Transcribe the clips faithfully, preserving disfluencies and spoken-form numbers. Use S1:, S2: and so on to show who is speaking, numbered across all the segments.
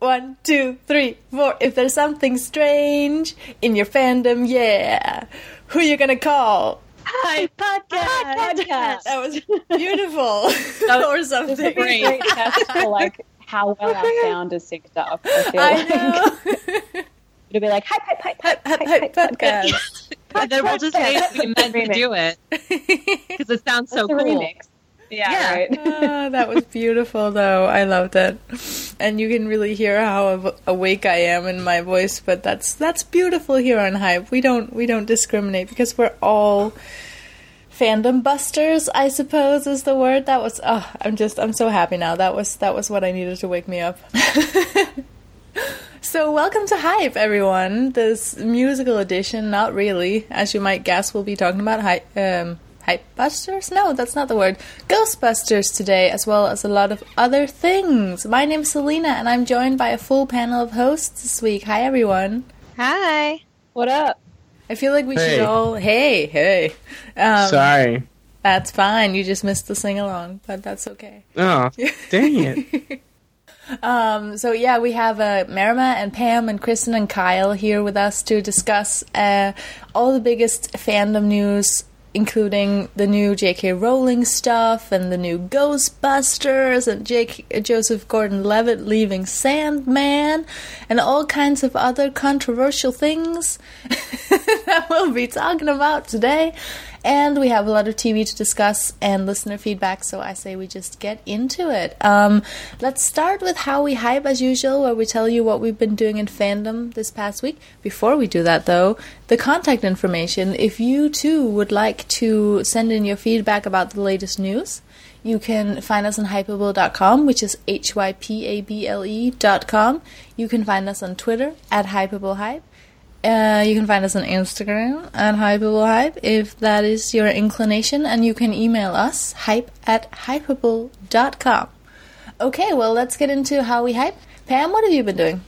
S1: One, two, three, four. If there's something strange in your fandom, yeah. Who you gonna call?
S2: Hype Podcast.
S1: Podcast. That was beautiful. That, or something.
S2: This is a great test for like how well our sound is synced up. I, feel
S1: I
S2: like.
S1: know.
S2: It'll be like hype, hype, hype, hype,
S1: hype, hype,
S2: hype,
S1: hype
S2: podcast.
S1: podcast.
S3: And then we'll just say we meant to do it because it sounds so
S2: That's
S3: cool.
S2: Remix. Yeah,
S3: Yeah.
S2: right.
S1: Ah, that was beautiful, though. I loved it, and you can really hear how av- awake I am in my voice. But that's that's beautiful here on Hype. We don't we don't discriminate because we're all fandom busters, I suppose is the word. That was. Oh, I'm just I'm so happy now. That was that was what I needed to wake me up. So welcome to Hype, everyone. This musical edition, not really, as you might guess, we'll be talking about Hype. Um, Hypebusters? No, that's not the word. Ghostbusters today, as well as a lot of other things. My name's Selena, and I'm joined by a full panel of hosts this week. Hi, everyone.
S3: Hi.
S2: What up?
S1: I feel like we
S4: Hey.
S1: should all... Hey, hey. Um,
S4: Sorry.
S1: That's fine. You just missed the sing-along, but that's okay.
S4: Oh, dang it.
S1: Um, so yeah, we have uh, Marima and Pam and Kristen and Kyle here with us to discuss uh, all the biggest fandom news, including the new J K Rowling stuff and the new Ghostbusters and Jake, Joseph Gordon-Levitt leaving Sandman and all kinds of other controversial things that we'll be talking about today. And we have a lot of T V to discuss and listener feedback, so I say we just get into it. Um, let's start with How We Hype, as usual, where we tell you what we've been doing in fandom this past week. Before we do that, though, the contact information. If you, too, would like to send in your feedback about the latest news, you can find us on hypable dot com, which is H Y P A B L E dot com. You can find us on Twitter, at hypablehype. Uh, you can find us on Instagram at hypablehype if that is your inclination, and you can email us hype at hypable dot com. Okay, well, let's get into How We Hype. Pam, what have you been doing?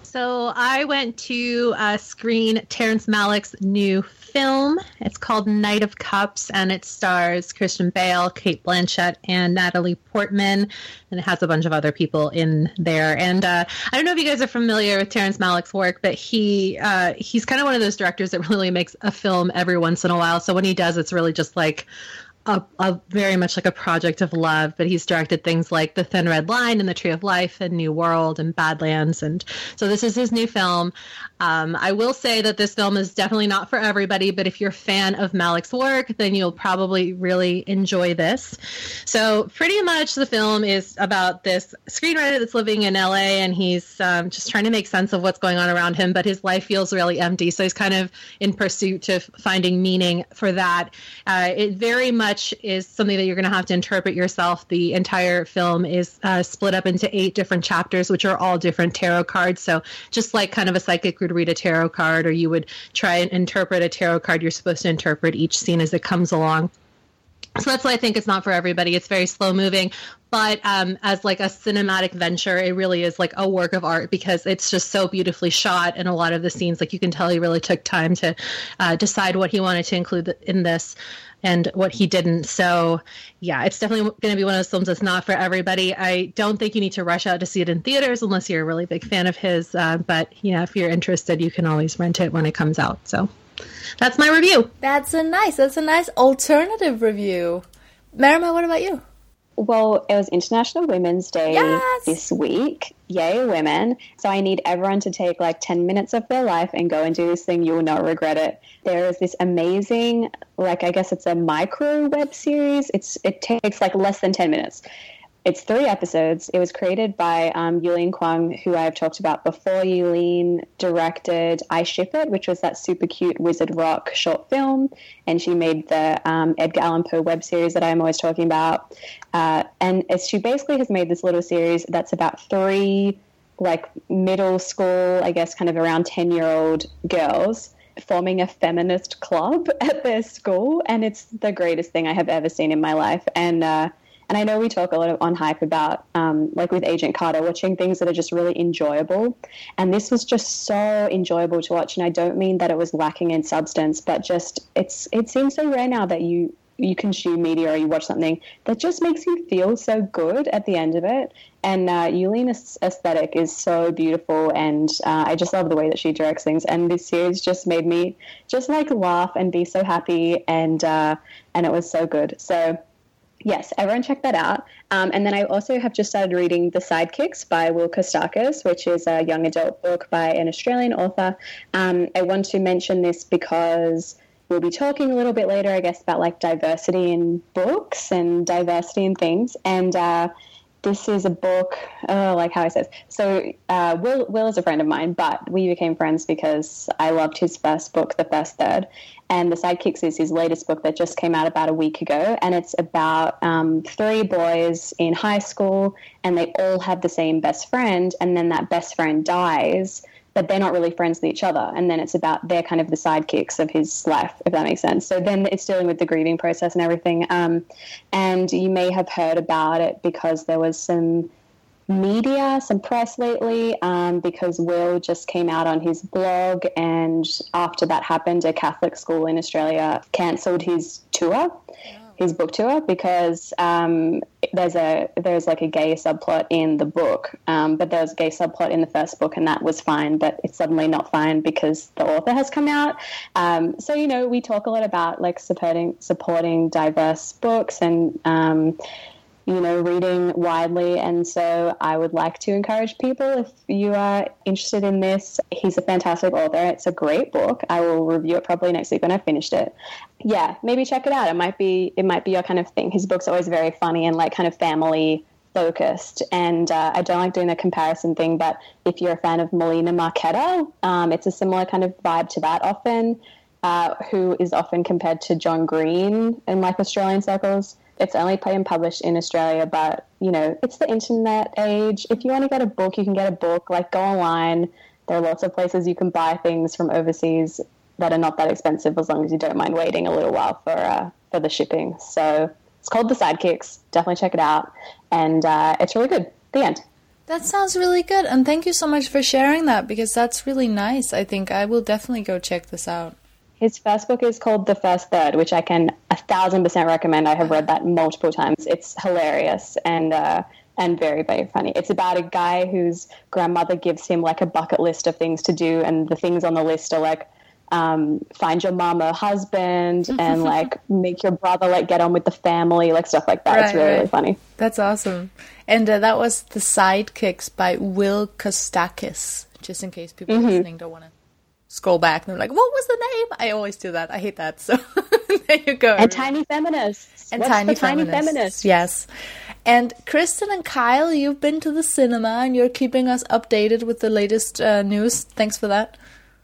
S3: So I went to uh, screen Terrence Malick's new film. It's called Knight of Cups, and it stars Christian Bale, Cate Blanchett, and Natalie Portman, and it has a bunch of other people in there. And uh, I don't know if you guys are familiar with Terrence Malick's work, but he uh, he's kind of one of those directors that really makes a film every once in a while. So when he does, it's really just like A, a very much like a project of love, but he's directed things like The Thin Red Line and The Tree of Life and New World and Badlands, and so this is his new film. Um, I will say that this film is definitely not for everybody, but if you're a fan of Malick's work, then you'll probably really enjoy this. So pretty much the film is about this screenwriter that's living in L A, and he's um, just trying to make sense of what's going on around him, but his life feels really empty, so he's kind of in pursuit of finding meaning for that. Uh, it very much is something that you're going to have to interpret yourself. The entire film is uh, split up into eight different chapters, which are all different tarot cards. So just like kind of a psychic would read a tarot card, or you would try and interpret a tarot card, you're supposed to interpret each scene as it comes along. So that's why I think it's not for everybody. It's very slow moving, but um, as like a cinematic venture, it really is like a work of art because it's just so beautifully shot. And a lot of the scenes, like you can tell he really took time to uh, decide what he wanted to include in this and what he didn't. So yeah, it's definitely going to be one of those films that's not for everybody. I don't think you need to rush out to see it in theaters unless you're a really big fan of his. Uh, but you know, if you're interested, you can always rent it when it comes out. So that's my review.
S1: That's a nice, that's a nice alternative review. Marima, what about you?
S2: Well, it was International Women's Day
S1: Yes!
S2: this week. Yay, women. So I need everyone to take like ten minutes of their life and go and do this thing. You will not regret it. There is this amazing, like I guess it's a micro web series. It's It takes like less than ten minutes. It's three episodes. It was created by um, Yulin Kwang, who I've talked about before. Yulin directed I Ship It, which was that super cute Wizard Rock short film, and she made the um, Edgar Allan Poe web series that I'm always talking about. Uh, and it's, she basically has made this little series that's about three, like middle school, I guess, kind of around ten-year-old girls forming a feminist club at their school, and it's the greatest thing I have ever seen in my life. And uh, And I know we talk a lot of, on Hype about, um, like with Agent Carter, watching things that are just really enjoyable. And this was just so enjoyable to watch. And I don't mean that it was lacking in substance, but just it's it seems so rare now that you you consume media or you watch something that just makes you feel so good at the end of it. And uh, Yulene's aesthetic is so beautiful, and uh, I just love the way that she directs things. And this series just made me just like laugh and be so happy, and uh, and it was so good. So yes, everyone check that out. Um, and then I also have just started reading The Sidekicks by Will Kostakis, which is a young adult book by an Australian author. Um, I want to mention this because we'll be talking a little bit later, I guess, about like diversity in books and diversity in things. And uh, this is a book, oh, like how I said. So uh, Will Will is a friend of mine, but we became friends because I loved his first book, The First Third. And The Sidekicks is his latest book that just came out about a week ago. And it's about um, three boys in high school, and they all have the same best friend. And then that best friend dies, but they're not really friends with each other. And then it's about, they're kind of the sidekicks of his life, if that makes sense. So then it's dealing with the grieving process and everything. Um, and you may have heard about it because there was some media, some press lately, um, because Will just came out on his blog, and after that happened, a Catholic school in Australia cancelled his tour, his book tour, because um, there's a there's like a gay subplot in the book, um, but there was a gay subplot in the first book, and that was fine, but it's suddenly not fine because the author has come out. Um, so, you know, we talk a lot about like supporting supporting diverse books and um, you know, reading widely. And so I would like to encourage people, if you are interested in this, he's a fantastic author. It's a great book. I will review it probably next week when I've finished it. Yeah, maybe check it out. It might be, it might be your kind of thing. His book's always very funny and like kind of family focused. And uh, I don't like doing the comparison thing, but if you're a fan of Melina Marchetta, um, it's a similar kind of vibe to that often, uh, who is often compared to John Green in like Australian circles. It's only been published in Australia, but, you know, it's the internet age. If you want to get a book, you can get a book. Like, go online. There are lots of places you can buy things from overseas that are not that expensive, as long as you don't mind waiting a little while for uh, for the shipping. So it's called The Sidekicks. Definitely check it out. And uh, it's really good. The end.
S1: That sounds really good. And thank you so much for sharing that, because that's really nice. I think I will definitely go check this out.
S2: His first book is called The First Third, which I can a thousand percent recommend. I have read that multiple times. It's hilarious and uh, and very, very funny. It's about a guy whose grandmother gives him like a bucket list of things to do, and the things on the list are like um, find your mom a husband and like make your brother like get on with the family, like stuff like that. Right, it's really, right. really funny.
S1: That's awesome. And uh, that was The Sidekicks by Will Kostakis, just in case people mm-hmm. listening don't want to scroll back and they're like, what was the name? I always do that. I hate that. So there you go.
S2: And Tiny Feminists.
S1: And
S2: What's
S1: tiny,
S2: the tiny
S1: feminists.
S2: feminists.
S1: Yes. And Kristen and Kyle, you've been to the cinema and you're keeping us updated with the latest uh, news. Thanks for that.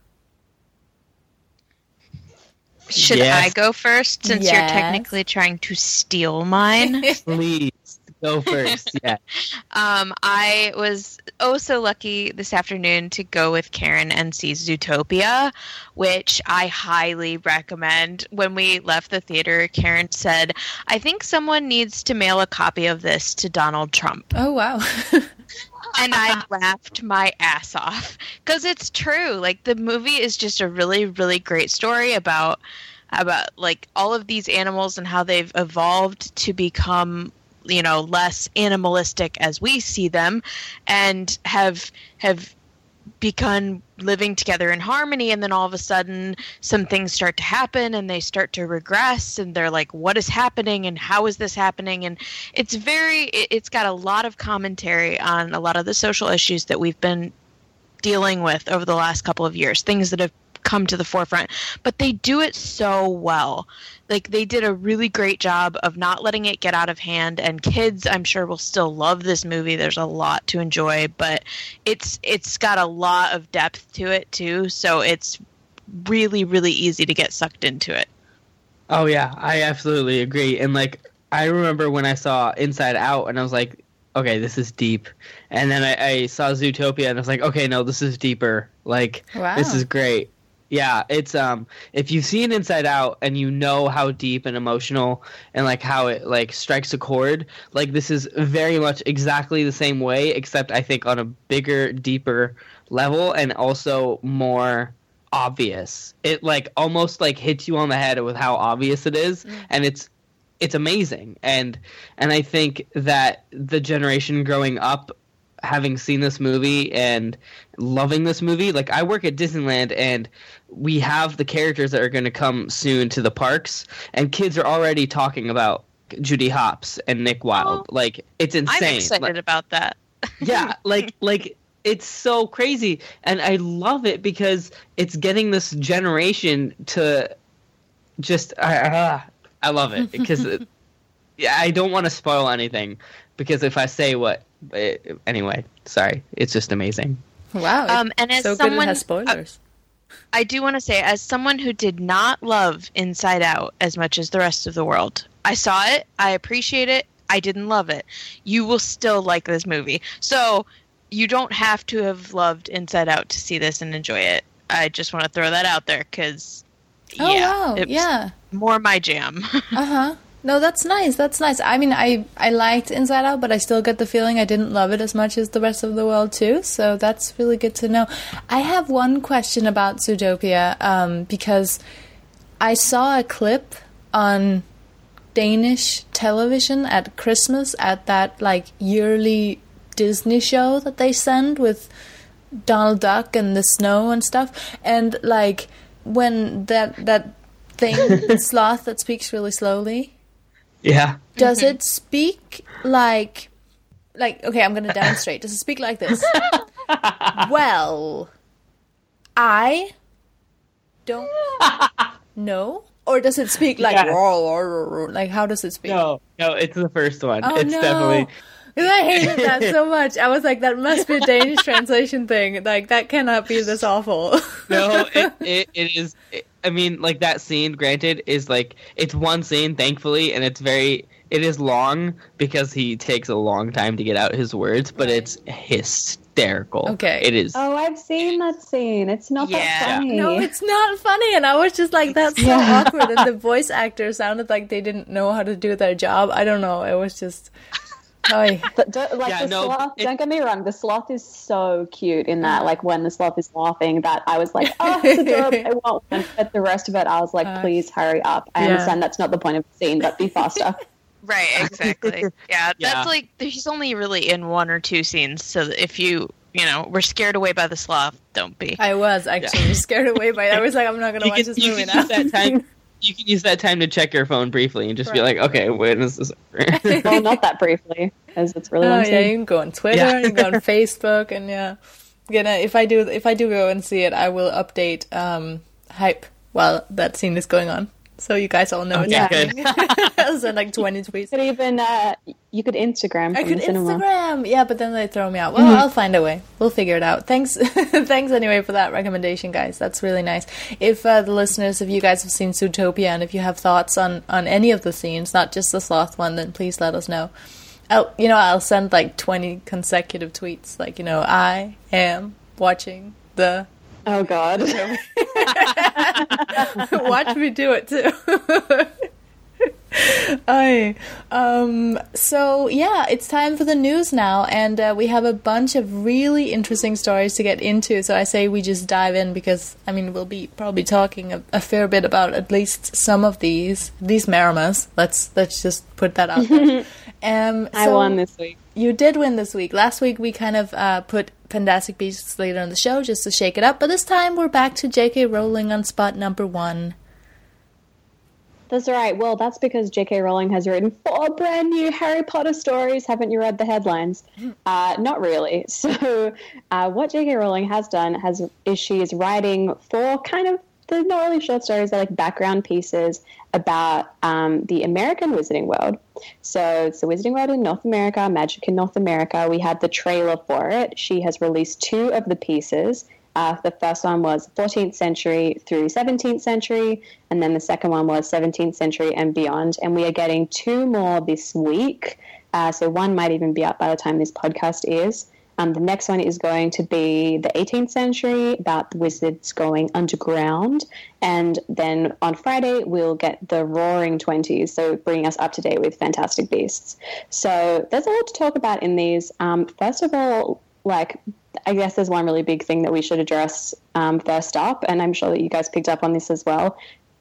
S5: Should
S4: yes.
S5: I go first, since
S1: yes.
S5: you're technically trying to steal mine?
S4: Please. Go first, yeah.
S5: um, I was oh so lucky this afternoon to go with Karen and see Zootopia, which I highly recommend. When we left the theater, Karen said, I think someone needs to mail a copy of this to Donald Trump.
S1: Oh, wow.
S5: And I laughed my ass off, because it's true. Like, the movie is just a really, really great story about, about like, all of these animals and how they've evolved to become, you know, less animalistic as we see them, and have have begun living together in harmony. And then all of a sudden some things start to happen and they start to regress, and they're like, what is happening and how is this happening? And it's very it, it's got a lot of commentary on a lot of the social issues that we've been dealing with over the last couple of years, things that have come to the forefront, but they do it so well. Like, they did a really great job of not letting it get out of hand, and kids, I'm sure, will still love this movie. There's a lot to enjoy, but it's it's got a lot of depth to it too, so it's really, really easy to get sucked into it.
S4: Oh yeah, I absolutely agree. And like, I remember when I saw Inside Out, and I was like, okay, this is deep. And then I, I saw Zootopia, and I was like, okay, no, this is deeper. Like, wow. This is great. Yeah, it's um if you've seen Inside Out and you know how deep and emotional and like how it like strikes a chord, like this is very much exactly the same way, except I think on a bigger, deeper level, and also more obvious. It like almost like hits you on the head with how obvious it is, mm. and it's it's amazing. And and I think that the generation growing up having seen this movie and loving this movie, like I work at Disneyland and we have the characters that are going to come soon to the parks, and kids are already talking about Judy Hopps and Nick Wilde.
S5: Oh,
S4: like it's insane.
S5: I'm excited
S4: like,
S5: about that.
S4: yeah, like like it's so crazy, and I love it because it's getting this generation to just uh, I love it because yeah, I don't want to spoil anything because if I say what it, anyway, sorry, it's just amazing.
S1: Wow.
S5: Um, and as
S1: so
S5: someone,
S1: good it has spoilers.
S5: Uh, I do want to say, as someone who did not love Inside Out as much as the rest of the world, I saw it, I appreciate it, I didn't love it. You will still like this movie. So you don't have to have loved Inside Out to see this and enjoy it. I just want to throw that out there because,
S1: oh,
S5: yeah,
S1: wow.
S5: it's
S1: Yeah.
S5: more my jam.
S1: Uh-huh. No, that's nice. That's nice. I mean, I, I liked Inside Out, but I still get the feeling I didn't love it as much as the rest of the world, too. So that's really good to know. I have one question about Zootopia, um, because I saw a clip on Danish television at Christmas at that, like, yearly Disney show that they send with Donald Duck and the snow and stuff. And, like, when that, that thing, the sloth that speaks really slowly...
S4: Yeah.
S1: Does mm-hmm. it speak like, like, okay, I'm going to demonstrate. Does it speak like this? Well, I don't know. Or does it speak like,
S4: Yeah.
S1: like, how does it speak?
S4: No, no, it's the first one.
S1: Oh,
S4: it's
S1: no.
S4: definitely...
S1: Because I hated that so much. I was like, that must be a Danish translation thing. Like, that cannot be this awful.
S4: No, it, it, it is... It, I mean, like, that scene, granted, is, like, it's one scene, thankfully, and it's very... It is long because he takes a long time to get out his words, but
S1: Right.
S4: it's hysterical.
S1: Okay.
S4: It is...
S2: Oh, I've seen that scene. It's not
S5: Yeah.
S2: that funny.
S1: No, it's not funny. And I was just like, that's so
S2: Yeah.
S1: awkward. And the voice actor sounded like they didn't know how to do their job. I don't know. It was just... Oh,
S2: But don't, like
S4: Yeah,
S2: the
S4: no,
S2: sloth,
S4: it-
S2: don't get me wrong, the sloth is so cute in that, like when the sloth is laughing, that I was like, oh, it's adorable, I want one. But the rest of it, I was like,
S1: Uh,
S2: please hurry up. I
S1: yeah.
S2: understand that's not the point of the scene, but be faster.
S5: Right, exactly. Yeah, that's
S4: Yeah.
S5: like, he's only really in one or two scenes, so that if you, you know, were scared away by the sloth, don't be.
S1: I was actually scared away by it. I was like, I'm not going to
S4: You
S1: watch
S4: can,
S1: this
S4: you
S1: movie
S4: can
S1: now.
S4: use that time... You can use that time to check your phone briefly and just be
S1: Right.
S4: like, okay, when is this over?
S2: Well, not that briefly, as it's really
S1: Oh
S2: long
S1: yeah, you
S2: scene.
S1: can go on Twitter,
S4: Yeah.
S1: you can go on Facebook, and yeah, gonna if I do if I do go and see it, I will update um, hype while that scene is going on, so you guys all know
S4: Okay,
S1: it's
S4: good.
S1: happening. I'll send like twenty tweets.
S2: You could even, uh, you could Instagram
S1: I
S2: from
S1: could
S2: the cinema.
S1: Instagram, yeah, but then they throw me out. Well,
S2: Mhm.
S1: I'll find a way. We'll figure it out. Thanks, thanks anyway for that recommendation, guys. That's really nice. If uh, the listeners, if you guys have seen Zootopia, and if you have thoughts on on any of the scenes, not just the sloth one, then please let us know. I'll, you know, I'll send like twenty consecutive tweets, like, you know, I am watching the.
S2: Oh, God.
S1: Watch me do it too. I um so yeah, it's time for the news now, and uh, we have a bunch of really interesting stories to get into. So I say we just dive in because I mean we'll be probably talking a, a fair bit about at least some of these these Maramas. Let's let's just put that out there. um,
S2: I
S1: so
S2: won this week.
S1: You did win this week. Last week we kind of uh, put Fantastic Beasts later in the show just to shake it up, but this time we're back to J K Rowling on spot number one.
S2: That's right. Well, that's because J K Rowling has written four brand new Harry Potter stories. Haven't you read the headlines? Uh, not really. So uh, what J K Rowling has done has is she is writing four kind of, they're not really short stories, they're like background pieces about um, the American Wizarding World. So it's the Wizarding World in North America, magic in North America. We had the trailer for it. She has released two of the pieces. Uh, the first one was fourteenth century through seventeenth century, and then the second one was seventeenth century and beyond. And we are getting two more this week. Uh, so one might even be up by the time this podcast is. Um, the next one is going to be the eighteenth century, about the wizards going underground. And then on Friday, we'll get the Roaring Twenties, so bringing us up to date with Fantastic Beasts. So there's a lot to talk about in these. Um, first of all, like, I guess there's one really big thing that we should address um, first up, and I'm sure that you guys picked up on this as well.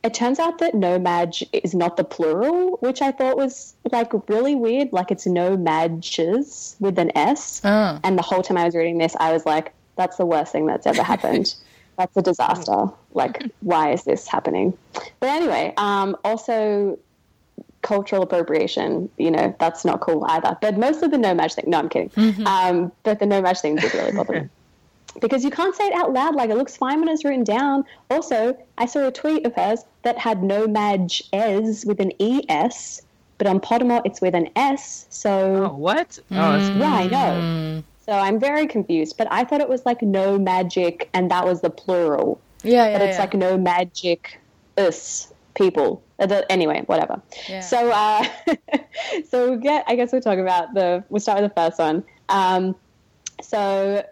S2: it turns out that nomad is not the plural, which I thought was like really weird. Like it's nomadges with an S.
S1: Oh.
S2: And the whole time I was reading this, I was like, that's the worst thing that's ever happened. That's a disaster. Like, why is this happening? But anyway, um, also cultural appropriation, you know, that's not cool either. But mostly the nomad thing. No, I'm kidding. Mm-hmm. Um, but the nomad thing did really bother me. Because you can't say it out loud. Like, it looks fine when it's written down. Also, I saw a tweet of hers that had nomad-es with an E S, but on Pottermore it's with an S. So
S4: oh, what?
S1: Mm.
S4: Oh, that's
S2: yeah, I know. So I'm very confused. But I thought it was like no magic, and that was the plural.
S1: Yeah, yeah.
S2: But it's
S1: yeah.
S2: like no magic us people. Anyway, whatever.
S1: Yeah.
S2: So, uh, so we get. I guess we'll talk about the. We'll start with the first one. Um, so.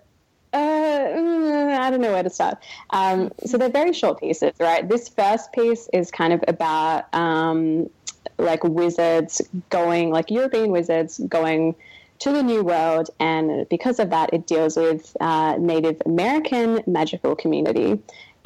S2: Uh, I don't know where to start. Um, so they're very short pieces, right? This first piece is kind of about um, like wizards going, like European wizards going to the New World, and because of that, it deals with uh, Native American magical community.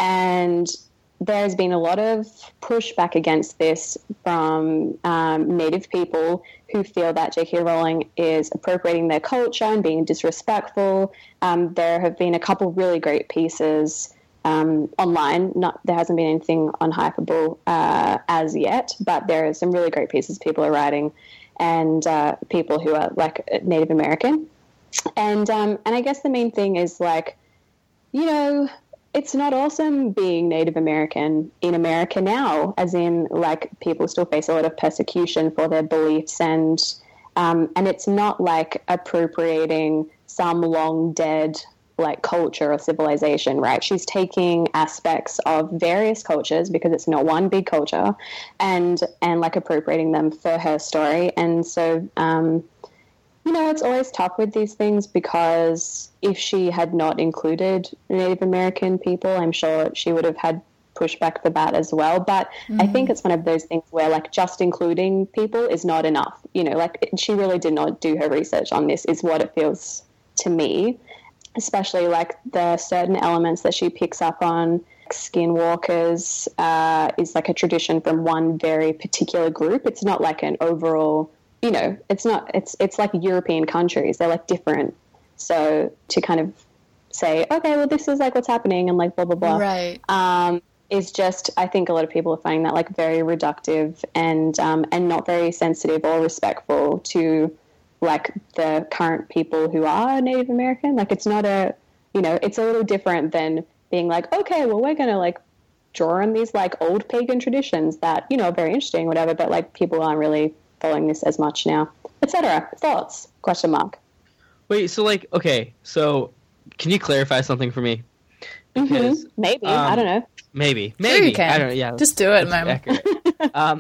S2: And there's been a lot of pushback against this from um, Native people who feel that J K Rowling is appropriating their culture and being disrespectful. Um, there have been a couple really great pieces um, online. Not there hasn't been anything on Hypable uh, as yet, but there are some really great pieces people are writing, and uh, people who are like Native American. And um, and I guess the main thing is like, you know, it's not awesome being Native American in America now, as in, like, people still face a lot of persecution for their beliefs, and um, and it's not like appropriating some long dead like culture or civilization, right? She's taking aspects of various cultures, because it's not one big culture, and and like appropriating them for her story. And so um you know, it's always tough with these things, because if she had not included Native American people, I'm sure she would have had pushback for that as well. But mm-hmm. I think it's one of those things where, like, just including people is not enough. You know, like, she really did not do her research on this, is what it feels to me, especially, like, the certain elements that she picks up on. Skinwalkers uh, is, like, a tradition from one very particular group. It's not, like, an overall... You know, it's not, it's, it's like European countries. They're like different. So to kind of say, okay, well, this is like what's happening and like blah, blah, blah.
S1: Right.
S2: Um, is just, I think a lot of people are finding that like very reductive and, um, and not very sensitive or respectful to like the current people who are Native American. Like, it's not a, you know, it's a little different than being like, okay, well, we're going to like draw on these like old pagan traditions that, you know, are very interesting, whatever, but like people aren't really following this as much now, et cetera. Thoughts? Question mark.
S4: Wait, so like, okay, so can you clarify something for me? Because
S2: mm-hmm. maybe
S4: um,
S2: I don't know.
S4: Maybe,
S1: Sure
S4: maybe
S1: you can.
S4: I don't know. Yeah,
S1: just do it, man.
S4: um,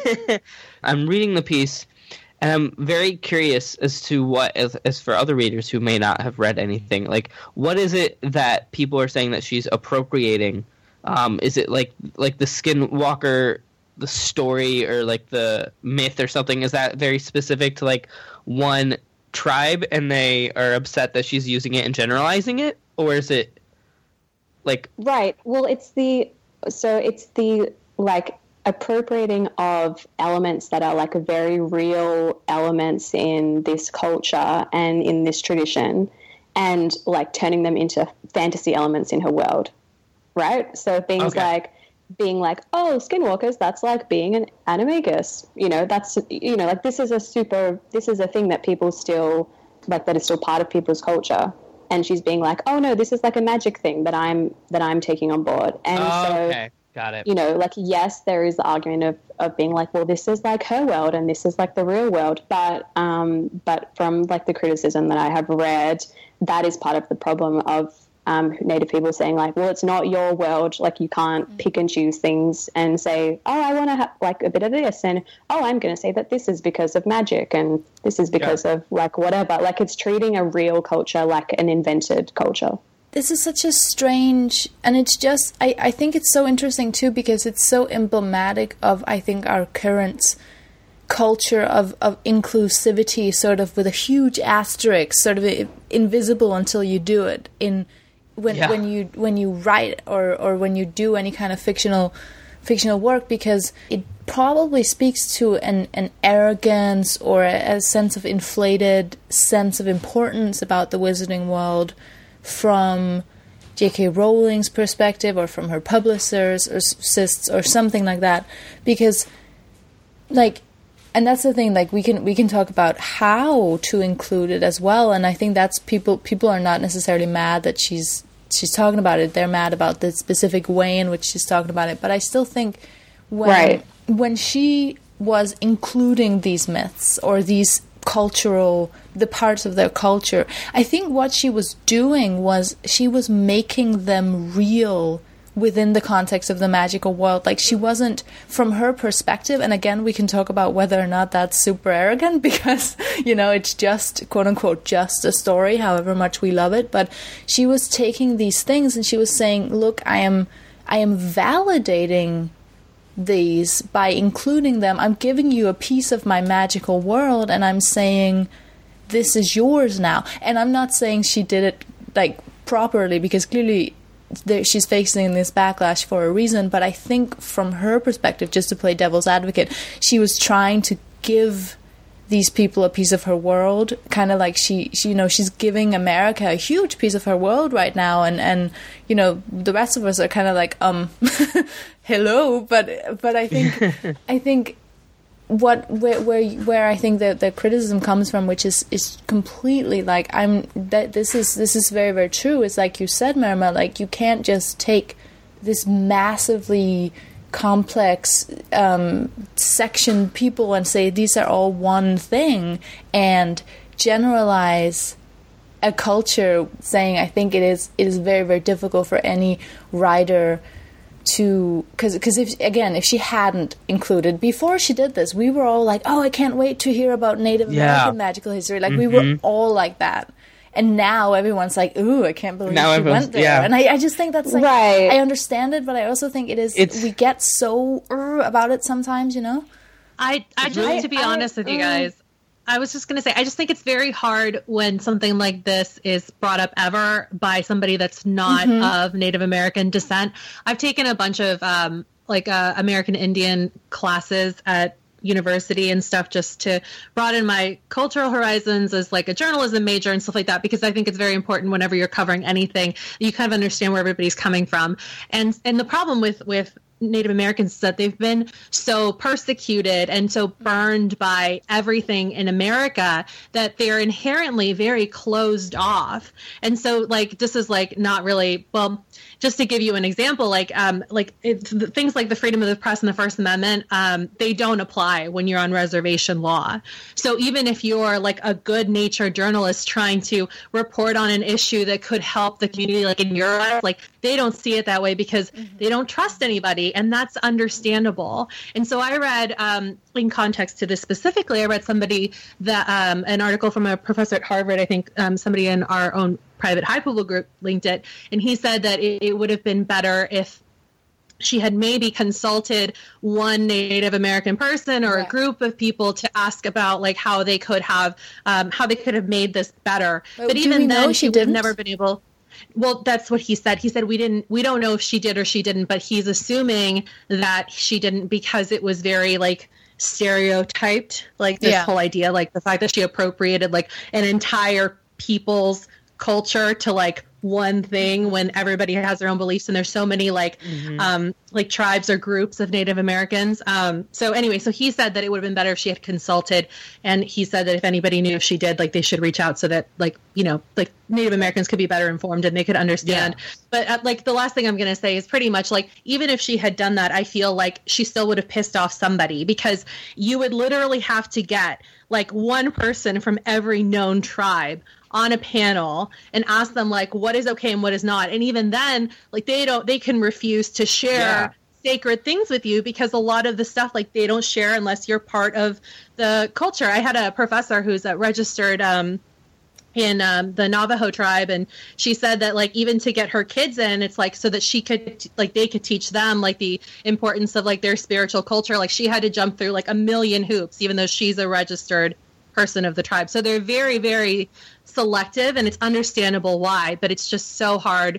S4: I'm reading the piece, and I'm very curious as to what, as, as for other readers who may not have read anything, like, what is it that people are saying that she's appropriating? Um, is it like like the Skinwalker? The story or like the myth or something? Is that very specific to like one tribe and they are upset that she's using it and generalizing it, or is it like
S2: right? Well, it's the so it's the like appropriating of elements that are like very real elements in this culture and in this tradition, and like turning them into fantasy elements in her world, right? So things
S4: okay.
S2: like being like, oh, skinwalkers, that's like being an animagus. You know, that's, you know, like this is a super, this is a thing that people still, like that is still part of people's culture. And she's being like, oh no, this is like a magic thing that I'm, that I'm taking on board. And
S4: oh,
S2: so,
S4: okay. Got it.
S2: You know, like, yes, there is the argument of, of being like, well, this is like her world and this is like the real world. But, um, but from like the criticism that I have read, that is part of the problem of, Um, Native people saying like, well, it's not your world. Like, you can't pick and choose things and say, oh, I want to have like a bit of this, and oh, I'm going to say that this is because of magic and this is because yeah. of like whatever. Like, it's treating a real culture like an invented culture.
S1: This is such a strange, and it's just, I, I think it's so interesting too, because it's so emblematic of, I think, our current culture of, of inclusivity, sort of with a huge asterisk, sort of invisible until you do it in when
S4: yeah.
S1: when you when you write or or when you do any kind of fictional fictional work because it probably speaks to an, an arrogance or a, a sense of inflated sense of importance about the wizarding world from J K. Rowling's perspective or from her publishers or assists or something like that. Because, like, and that's the thing, like, we can we can talk about how to include it as well, and I think that's people people are not necessarily mad that she's she's talking about it. They're mad about the specific way in which she's talking about it. But I still think when
S2: right.
S1: when she was including these myths or these cultural, the parts of their culture, I think what she was doing was she was making them real within the context of the magical world. Like, she wasn't, from her perspective, and again, we can talk about whether or not that's super arrogant because, you know, it's just, quote unquote, just a story, however much we love it, but she was taking these things and she was saying, look, I am, I am validating these by including them. I'm giving you a piece of my magical world and I'm saying, this is yours now. And I'm not saying she did it, like, properly, because clearly there, she's facing this backlash for a reason, but I think from her perspective, just to play devil's advocate, she was trying to give these people a piece of her world, kind of like she, she, you know, she's giving America a huge piece of her world right now, and, and you know, the rest of us are kind of like, um, hello, but but I think I think what where where, where I think that the criticism comes from, which is, is completely like I'm that this is this is very very true. It's like you said, Merima, like you can't just take this massively complex um, section people and say these are all one thing and generalize a culture. Saying I think it is it is very very difficult for any writer to, because because if again if she hadn't included, before she did this, we were all like, oh, I can't wait to hear about Native
S4: yeah.
S1: American magical history. Like,
S4: mm-hmm.
S1: we were all like that. And now everyone's like, ooh, I can't believe now she went there.
S4: Yeah.
S1: And I, I just think that's like,
S2: right.
S1: I understand it, but I also think it is, it's, we get so uh, about it sometimes, you know?
S3: I, I just,
S1: I,
S3: to be
S1: I,
S3: honest with you
S1: um,
S3: guys, I was just going to say, I just think it's very hard when something like this is brought up ever by somebody that's not
S1: mm-hmm.
S3: of Native American descent. I've taken a bunch of um, like uh, American Indian classes at university and stuff just to broaden my cultural horizons as like a journalism major and stuff like that, because I think it's very important whenever you're covering anything, you kind of understand where everybody's coming from. And and the problem with with Native Americans is that they've been so persecuted and so burned by everything in America that they're inherently very closed off. And so, like, this is like not really, well, just to give you an example, like um, like it, things like the freedom of the press and the First Amendment, um, they don't apply when you're on reservation law. So even if you're like a good-natured journalist trying to report on an issue that could help the community, like in your life, like they don't see it that way because mm-hmm. they don't trust anybody, and that's understandable. And so I read, um, in context to this specifically, I read somebody that um, an article from a professor at Harvard, I think um, somebody in our own private High Pool group linked it, and he said that it, it would have been better if she had maybe consulted one Native American person or
S1: yeah.
S3: a group of people to ask about like how they could have um, how they could have made this better.
S1: But,
S3: but even then, she, she would have
S1: didn't?
S3: never been able. Well, that's what he said. He said we didn't. We don't know if she did or she didn't, but he's assuming that she didn't because it was very like stereotyped, like this
S1: yeah.
S3: whole idea, like the fact that she appropriated like an entire people's culture to like one thing when everybody has their own beliefs, and there's so many like mm-hmm. um like tribes or groups of Native Americans. Um so anyway, so he said that it would have been better if she had consulted, and he said that if anybody knew if she did, like they should reach out so that like, you know, like Native Americans could be better informed and they could understand. Yeah. But uh, like the last thing I'm going to say is pretty much like even if she had done that, I feel like she still would have pissed off somebody, because you would literally have to get like one person from every known tribe on a panel and ask them like what is okay and what is not. And even then, like they don't, they can refuse to share yeah. sacred things with you, because a lot of the stuff like they don't share unless you're part of the culture. I had a professor who's a registered um, in um, the Navajo tribe, and she said that like even to get her kids in, it's like so that she could like they could teach them like the importance of like their spiritual culture. Like she had to jump through like a million hoops, even though she's a registered person of the tribe. So they're very, very selective, and it's understandable why, but it's just so hard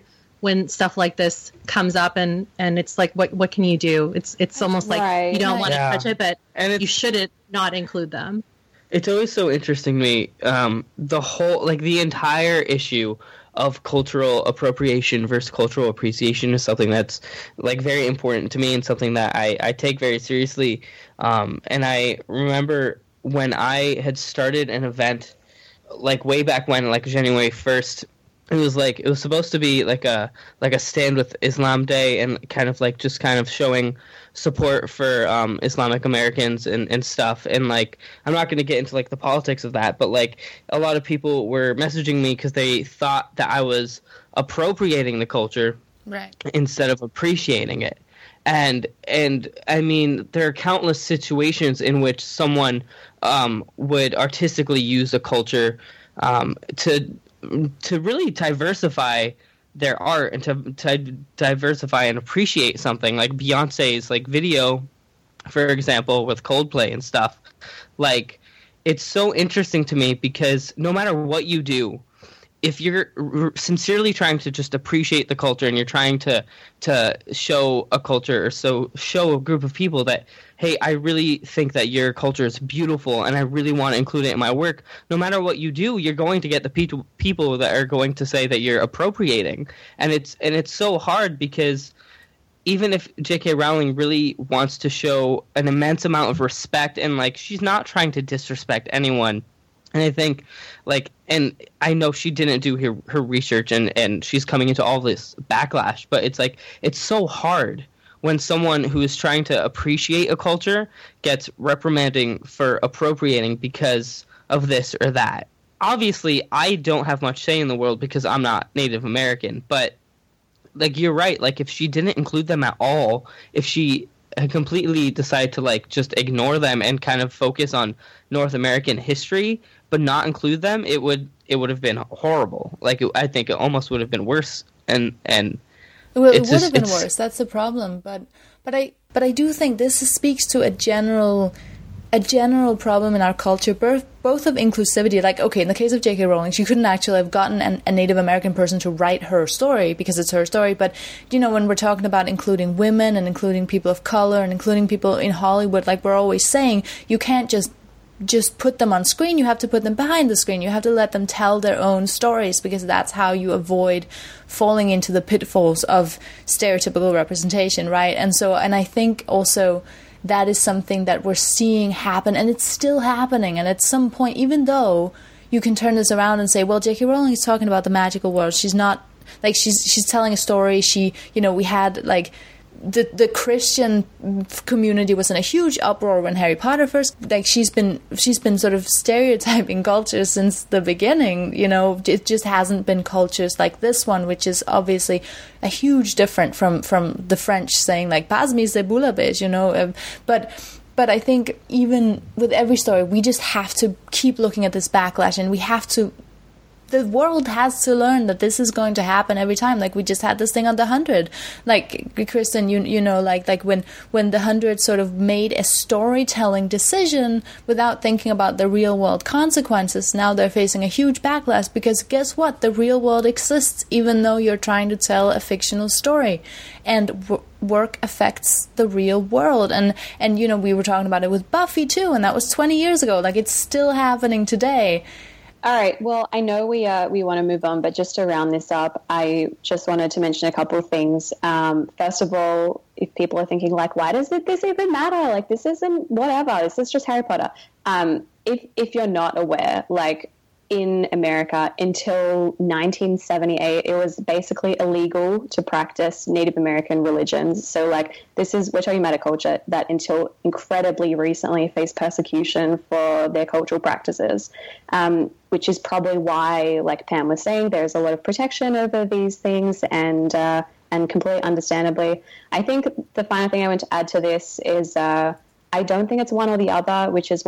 S3: when stuff like this comes up, and, and it's like, what what can you do? It's it's almost like
S2: Right.
S3: you don't want to
S4: Yeah.
S3: touch it, but
S4: And it's,
S3: you shouldn't not include them.
S4: it's always so interesting to me, um, the whole, like, the entire issue of cultural appropriation versus cultural appreciation is something that's, like, very important to me and something that I, I take very seriously. Um, and I remember when I had started an event, like, way back when, like, January first, it was like, it was supposed to be like a like a Stand with Islam Day, and kind of like just kind of showing support for um, Islamic Americans and, and stuff. And like, I'm not going to get into like the politics of that, but like a lot of people were messaging me because they thought that I was appropriating the culture
S1: Right.
S4: instead of appreciating it. And and I mean, there are countless situations in which someone um, would artistically use a culture um, to to really diversify their art and to, to diversify and appreciate something, like Beyonce's like video, for example, with Coldplay and stuff. Like, it's so interesting to me because no matter what you do, if you're r- sincerely trying to just appreciate the culture and you're trying to to show a culture or so show a group of people that, hey, I really think that your culture is beautiful and I really want to include it in my work, no matter what you do, you're going to get the pe- people that are going to say that you're appropriating. And it's and it's so hard because even if J K. Rowling really wants to show an immense amount of respect, and like, she's not trying to disrespect anyone. And I think, like, and I know she didn't do her, her research, and, and she's coming into all this backlash, but it's like, it's so hard when someone who is trying to appreciate a culture gets reprimanding for appropriating because of this or that. Obviously, I don't have much say in the world because I'm not Native American, but, like, you're right. Like, if she didn't include them at all, if she had completely decided to, like, just ignore them and kind of focus on North American history, but not include them, it would it would have been horrible. Like, it, I think it almost would have been worse. And and
S1: Well, it
S4: it's
S1: would
S4: just-
S1: have been
S4: it's-
S1: worse. That's the problem. But but I but I do think this speaks to a general a general problem in our culture, both both of inclusivity. Like, okay, in the case of J K. Rowling, she couldn't actually have gotten an, a Native American person to write her story because it's her story. But you know, when we're talking about including women and including people of color and including people in Hollywood, like we're always saying, you can't just just put them on screen. You have to put them behind the screen. You have to let them tell their own stories, because that's how you avoid falling into the pitfalls of stereotypical representation, right? And so, and I think also that is something that we're seeing happen, and it's still happening. And at some point, even though you can turn this around and say, well, J K. Rowling is talking about the magical world, she's not, like, she's she's telling a story. She, you know, we had, like, the the Christian community was in a huge uproar when Harry Potter first, like, she's been she's been sort of stereotyping culture since the beginning. You know, it just hasn't been cultures like this one, which is obviously a huge different from from the French saying, like, pas mise boulabes, you know. Um, but but I think even with every story, we just have to keep looking at this backlash, and we have to. The world has to learn that this is going to happen every time. Like, we just had this thing on the hundred. Like, Kristen, you you know, like like when when the hundred sort of made a storytelling decision without thinking about the real world consequences. Now they're facing a huge backlash because guess what? The real world exists, even though you're trying to tell a fictional story, and w- work affects the real world. And and you know, we were talking about it with Buffy too, and that was twenty years ago. Like, it's still happening today.
S2: All right. Well, I know we uh, we want to move on, but just to round this up, I just wanted to mention a couple of things. Um, first of all, if people are thinking, like, why does it, this even matter? Like, this isn't whatever. This is just Harry Potter. Um, if if you're not aware, like, in America until nineteen seventy-eight, it was basically illegal to practice Native American religions. So, like, this is, we're talking about a culture that until incredibly recently faced persecution for their cultural practices, um, which is probably why, like Pam was saying, there's a lot of protection over these things, and uh, and completely understandably. I think the final thing I want to add to this is uh, I don't think it's one or the other, which is what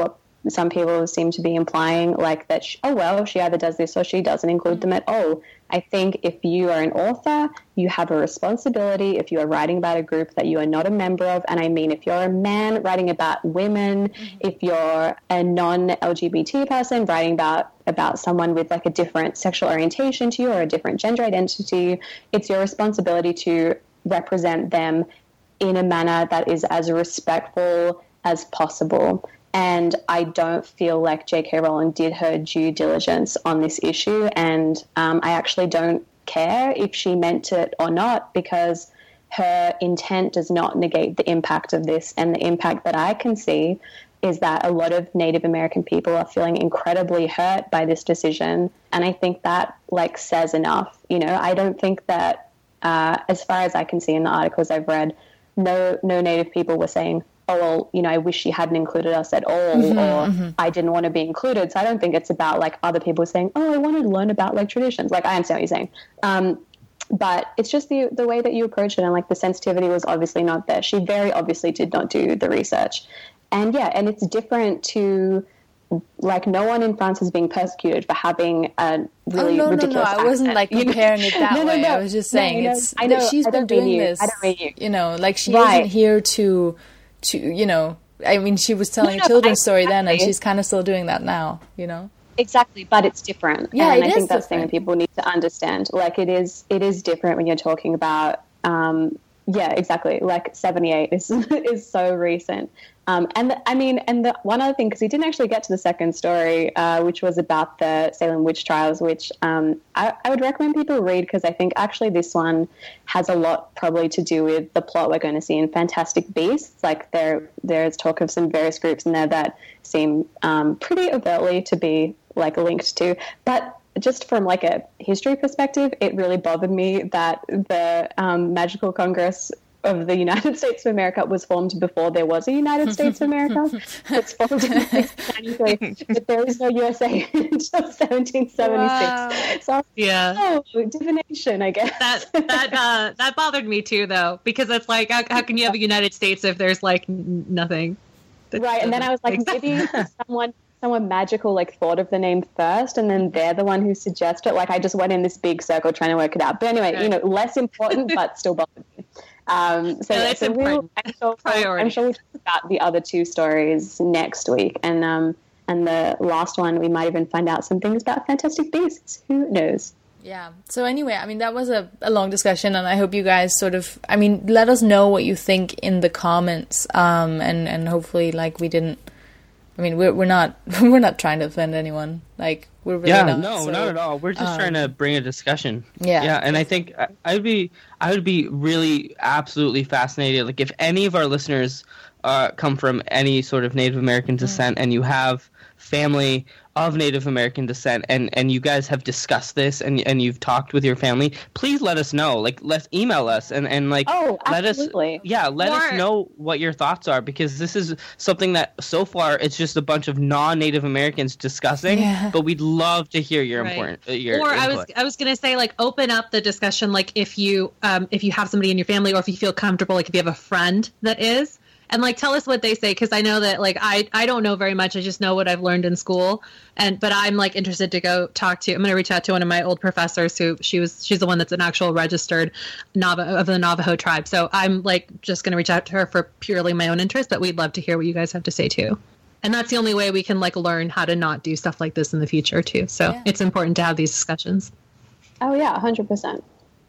S2: some people seem to be implying like that, she, oh, well, she either does this or she doesn't include them at all. I think if you are an author, you have a responsibility if you are writing about a group that you are not a member of. And I mean, if you're a man writing about women, mm-hmm. if you're a non-L G B T person writing about, about someone with like a different sexual orientation to you or a different gender identity, it's your responsibility to represent them in a manner that is as respectful as possible. And I don't feel like J K Rowling did her due diligence on this issue. And um, I actually don't care if she meant it or not, because her intent does not negate the impact of this. And the impact that I can see is that a lot of Native American people are feeling incredibly hurt by this decision. And I think that like says enough. You know, I don't think that uh, as far as I can see in the articles I've read, no, no Native people were saying, oh, well, you know, I wish she hadn't included us at all, mm-hmm, or mm-hmm. I didn't want to be included. So I don't think it's about, like, other people saying, oh, I wanted to learn about, like, traditions. Like, I understand what you're saying. Um, but it's just the the way that you approach it, and, like, the sensitivity was obviously not there. She very obviously did not do the research. And, yeah, and it's different to, like, no one in France is being persecuted for having a really
S1: oh, no,
S2: ridiculous
S1: no, no,
S2: accent.
S1: I wasn't, like, comparing it that
S2: no, no,
S1: way.
S2: no,
S1: I was just saying
S2: no, no,
S1: it's
S2: I
S1: that
S2: don't,
S1: she's
S2: I
S1: been
S2: don't
S1: doing
S2: you.
S1: this,
S2: I don't mean you.
S1: you know, like, she
S2: right.
S1: isn't here to, to, you know, I mean, she was telling
S2: no, no,
S1: a children's
S2: I,
S1: story
S2: exactly.
S1: then, and she's kind of still doing that now, you know?
S2: Exactly, but it's different.
S1: Yeah,
S2: and
S1: it
S2: I
S1: is
S2: think that's
S1: different.
S2: the thing that people need to understand. Like, it is it is different when you're talking about, um, yeah, exactly, like seventy-eight is is so recent. Um, and the, I mean, and the one other thing, because we didn't actually get to the second story, uh, which was about the Salem witch trials, which um, I, I would recommend people read, because I think actually this one has a lot probably to do with the plot we're going to see in Fantastic Beasts. Like, there there's talk of some various groups in there that seem um, pretty overtly to be like linked to, but just from like a history perspective, it really bothered me that the um, Magical Congress of the United States of America was formed before there was a United States of America. It's formed in sixteen ninety-three, but there is no U S A until seventeen seventy-six. Wow. So
S3: yeah,
S2: oh, divination, I guess.
S3: That that uh, that bothered me too, though, because it's like, how, how can you have a United States if there's like n- nothing? That
S2: right, and then I was like, maybe someone. Someone magical like thought of the name first, and then they're the one who suggested it. Like, I just went in this big circle trying to work it out. But anyway, okay. you know, less important, but still bothered me. Um, so,
S3: no,
S2: yeah,
S3: that's
S2: so
S3: important.
S2: We'll, I'm, sure,
S3: Priority.
S2: I'm sure we'll talk about the other two stories next week, and um, and the last one we might even find out some things about Fantastic Beasts. Who knows?
S1: Yeah. So anyway, I mean, that was a, a long discussion, and I hope you guys sort of, I mean, let us know what you think in the comments, um, and and hopefully, like, we didn't. I mean, we're we're not we're not trying to offend anyone. Like, we're really
S4: yeah,
S1: not.
S4: no,
S1: so,
S4: not at all. We're just
S1: um,
S4: trying to bring a discussion.
S1: Yeah,
S4: yeah, and I think I, I'd be I would be really absolutely fascinated. Like, if any of our listeners uh, come from any sort of Native American descent, mm. and you have family of Native American descent, and, and you guys have discussed this, and and you've talked with your family, please let us know. Like, let's email us and, and like
S2: oh,
S4: let
S2: absolutely.
S4: us yeah let or, us know what your thoughts are, because this is something that so far it's just a bunch of non-Native Americans discussing, yeah. but we'd love to hear your right. important uh, your
S3: or
S4: input.
S3: I was I was gonna say, like, open up the discussion, like, if you um if you have somebody in your family, or if you feel comfortable, like if you have a friend that is. And, like, tell us what they say, because I know that, like, I, I don't know very much. I just know what I've learned in school. And but I'm, like, interested to go talk to – I'm going to reach out to one of my old professors who she was – she's the one that's an actual registered Navajo, of the Navajo tribe. So I'm, like, just going to reach out to her for purely my own interest, but we'd love to hear what you guys have to say, too. And that's the only way we can, like, learn how to not do stuff like this in the future, too. So yeah. It's important to have these discussions.
S2: Oh, yeah, one hundred percent.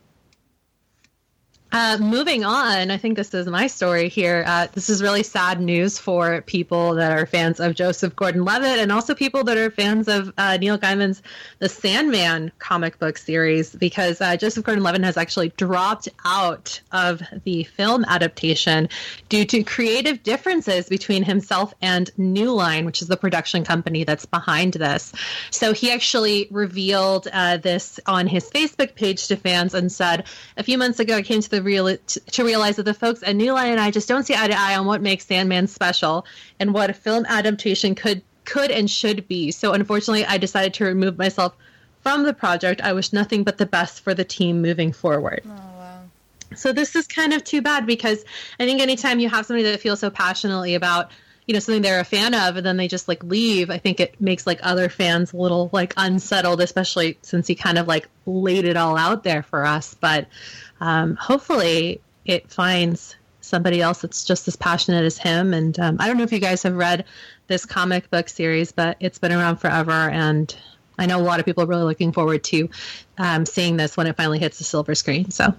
S3: Uh, moving on, I think this is my story here. Uh, this is really sad news for people that are fans of Joseph Gordon-Levitt, and also people that are fans of uh, Neil Gaiman's The Sandman comic book series, because uh, Joseph Gordon-Levitt has actually dropped out of the film adaptation due to creative differences between himself and New Line, which is the production company that's behind this. So he actually revealed uh, this on his Facebook page to fans and said, a few months ago, I came to the Real, to realize that the folks at New Line and I just don't see eye to eye on what makes Sandman special and what a film adaptation could could and should be. So unfortunately, I decided to remove myself from the project. I wish nothing but the best for the team moving forward.
S1: Oh, wow.
S3: So this is kind of too bad, because I think anytime you have somebody that feels so passionately about, you know, something they're a fan of and then they just like leave, I think it makes like other fans a little like unsettled, especially since he kind of like laid it all out there for us. But um, hopefully it finds somebody else that's just as passionate as him. And um, I don't know if you guys have read this comic book series, but it's been around forever. And I know a lot of people are really looking forward to um, seeing this when it finally hits the silver screen. So.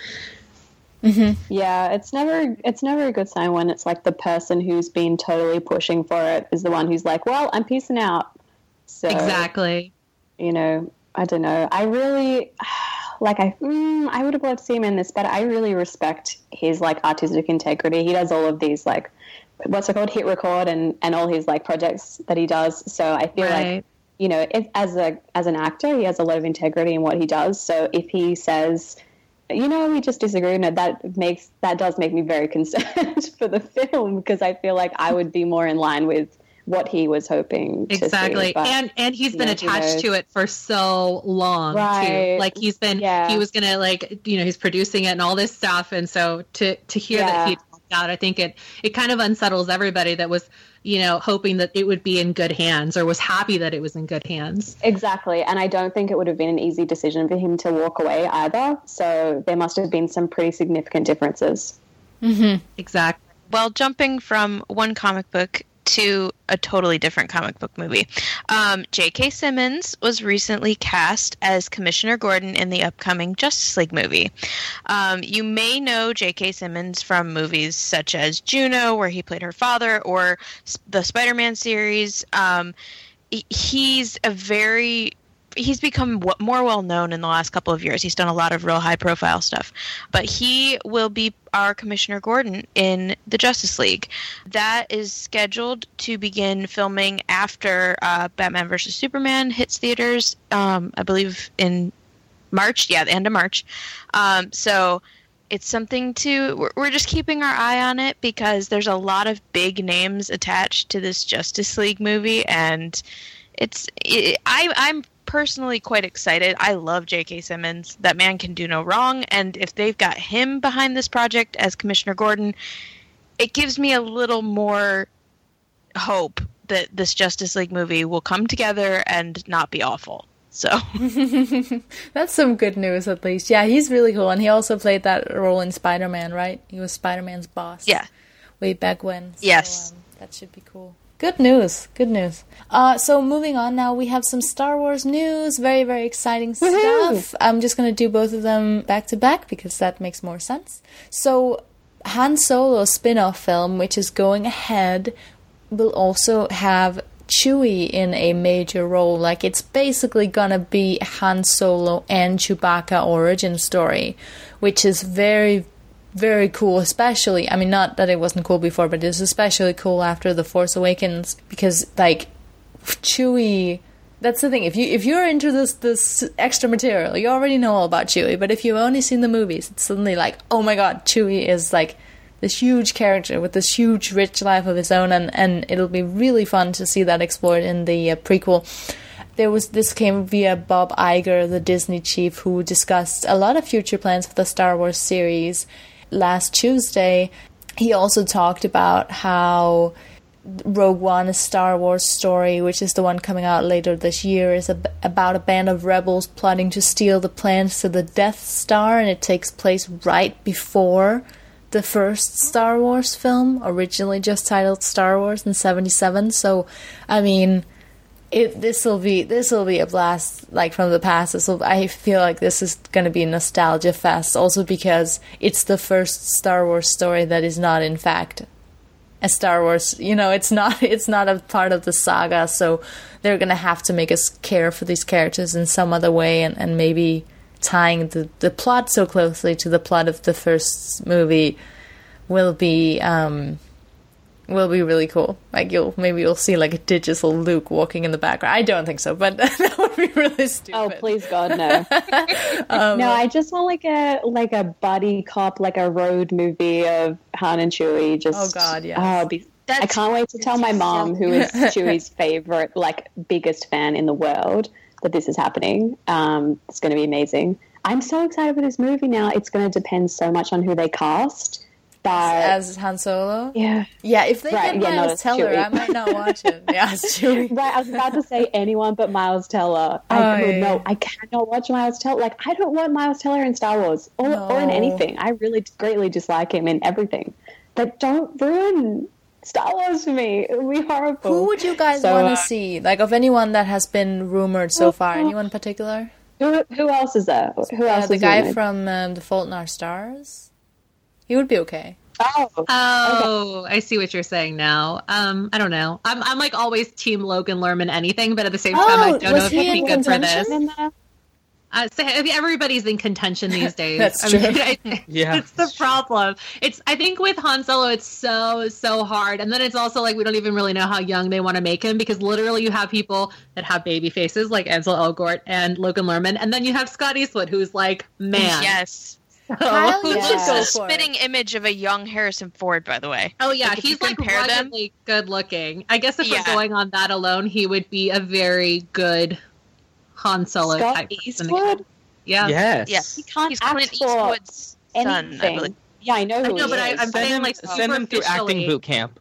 S2: Mm-hmm. Yeah, it's never it's never a good sign when it's like the person who's been totally pushing for it is the one who's like, well, I'm peacing out. So
S3: exactly.
S2: You know, I don't know. I really like I mm, I would have loved to see him in this, but I really respect his like artistic integrity. He does all of these like what's it called, hit record, and and all his like projects that he does. So I feel
S3: right.
S2: like, you know, if, as a as an actor, he has a lot of integrity in what he does. So if he says, you know, we just disagree, and that makes that does make me very concerned for the film, because I feel like I would be more in line with what he was hoping to
S3: exactly
S2: see. But,
S3: and and he's been
S2: know,
S3: attached to it for so long
S2: right.
S3: too. Like he's been
S2: yeah.
S3: he was gonna like, you know, he's producing it and all this stuff, and so to to hear
S2: yeah.
S3: that he dropped out, I think it it kind of unsettles everybody that was, you know, hoping that it would be in good hands or was happy that it was in good hands.
S2: Exactly. And I don't think it would have been an easy decision for him to walk away either. So there must have been some pretty significant differences.
S3: Mm-hmm. Exactly.
S5: Well, jumping from one comic book to a totally different comic book movie. Um, J K. Simmons was recently cast as Commissioner Gordon in the upcoming Justice League movie. Um, you may know J K. Simmons from movies such as Juno, where he played her father, or the Spider-Man series. Um, he's a very... He's become more well-known in the last couple of years. He's done a lot of real high-profile stuff. But he will be our Commissioner Gordon in the Justice League. That is scheduled to begin filming after uh, Batman versus Superman hits theaters, um, I believe in March. Yeah, the end of March. Um, so it's something to... We're, we're just keeping our eye on it, because there's a lot of big names attached to this Justice League movie, and it's... It, I, I'm... personally quite excited. I love J K. Simmons. That man can do no wrong, and if they've got him behind this project as Commissioner Gordon, it gives me a little more hope that this Justice League movie will come together and not be awful. So
S1: that's some good news, at least. Yeah, he's really cool, and he also played that role in Spider-Man, right? He was Spider-Man's boss.
S5: Yeah,
S1: way back when. So,
S5: yes,
S1: um, that should be cool. Good news. Good news. Uh, so moving on now, we have some Star Wars news. Very, very exciting
S2: Woohoo!
S1: stuff. I'm just going to do both of them back to back because that makes more sense. So Han Solo spin-off film, which is going ahead, will also have Chewie in a major role. Like, it's basically going to be Han Solo and Chewbacca origin story, which is very, very cool, especially, I mean, not that it wasn't cool before, but it's especially cool after The Force Awakens, because, like, Chewie, that's the thing, if, you, if you're into this, this extra material, you already know all about Chewie, but if you've only seen the movies, it's suddenly like, oh my god, Chewie is, like, this huge character with this huge, rich life of his own, and, and it'll be really fun to see that explored in the uh, prequel. There was this came via Bob Iger, the Disney chief, who discussed a lot of future plans for the Star Wars series last Tuesday. He also talked about how Rogue One, a Star Wars story, which is the one coming out later this year, is ab- about a band of rebels plotting to steal the plans to the Death Star, and it takes place right before the first Star Wars film, originally just titled Star Wars in seventy-seven. So, I mean, It this will be this will be a blast, like, from the past. This will, I feel like this is going to be nostalgia fest, also because it's the first Star Wars story that is not, in fact, a Star Wars. You know, it's not it's not a part of the saga, so they're going to have to make us care for these characters in some other way, and, and maybe tying the the plot so closely to the plot of the first movie will be. Um, will be really cool. Like, you'll maybe you'll see like a digital Luke walking in the background. I don't think so, but that would be really stupid.
S2: Oh, please God, no. um, no, I just want like a like a buddy cop, like a road movie of Han and Chewie. Just
S1: oh God, yes.
S2: Oh, be, I can't wait to tell my mom, who is Chewie's favorite, like biggest fan in the world, that this is happening. Um, it's going to be amazing. I'm so excited for this movie now. It's going to depend so much on who they cast. But
S1: as Han Solo.
S2: yeah,
S1: Yeah, if they
S2: Right,
S1: get
S2: yeah, no,
S1: Miles
S2: it's
S1: Teller,
S2: Chewie.
S1: I might not watch it. Yeah, it's Chewie.
S2: right. I was about to say anyone but Miles Teller. I
S1: Oh,
S2: could
S1: yeah.
S2: no, I cannot watch Miles Teller. Like I don't want Miles Teller in Star Wars or or in
S1: No.
S2: anything. I really greatly dislike him in everything. But don't ruin Star Wars for me. It would be horrible.
S1: Who would you guys
S2: So,
S1: want to
S2: uh,
S1: see? Like, of anyone that has been rumored so far? Anyone in particular?
S2: Who, who else is there? Who else
S1: Uh, the
S2: is
S1: guy
S2: rumored?
S1: from um, The Fault in Our Stars? He would be okay.
S2: Oh,
S3: Oh, I see what you're saying now. Um, I don't know. I'm I'm like always team Logan Lerman anything, but at the same time, I
S1: Oh,
S3: don't
S1: was
S3: know if
S1: he
S3: he'd be
S1: in
S3: good for
S2: contention
S3: this.
S2: in there?
S3: Uh, so, I mean, everybody's in contention these days.
S1: That's
S3: I
S1: true.
S3: Mean, I,
S4: Yeah.
S3: it's the problem. It's I think with Han Solo, it's so so hard, and then it's also like we don't even really know how young they want to make him because literally you have people that have baby faces like Ansel Elgort and Logan Lerman, and then you have Scott Eastwood who's like man.
S5: Yes.
S1: Kyle, you
S2: Yeah.
S1: should
S5: Who's
S1: go
S5: a
S1: for it.
S5: spitting image of a young Harrison Ford, by the way.
S3: Oh yeah,
S5: Like, if you
S3: he's like
S5: compare them-
S3: ruggedly good looking. I guess if
S5: Yeah.
S3: we're going on that alone, he would be a very good Han Solo
S2: Scott
S3: type person.
S2: Eastwood?
S3: Yeah.
S4: Yes.
S5: Yes.
S2: He can't
S5: He's
S2: act
S5: Clint
S2: for
S5: Eastwood's son, I
S2: anything.
S5: believe.
S2: Yeah, I know
S3: I
S2: who
S3: know,
S2: he
S3: but I-
S2: is.
S3: I'm
S4: Send
S3: saying,
S4: him,
S3: like,
S4: send him through acting
S3: superficially.
S4: boot camp.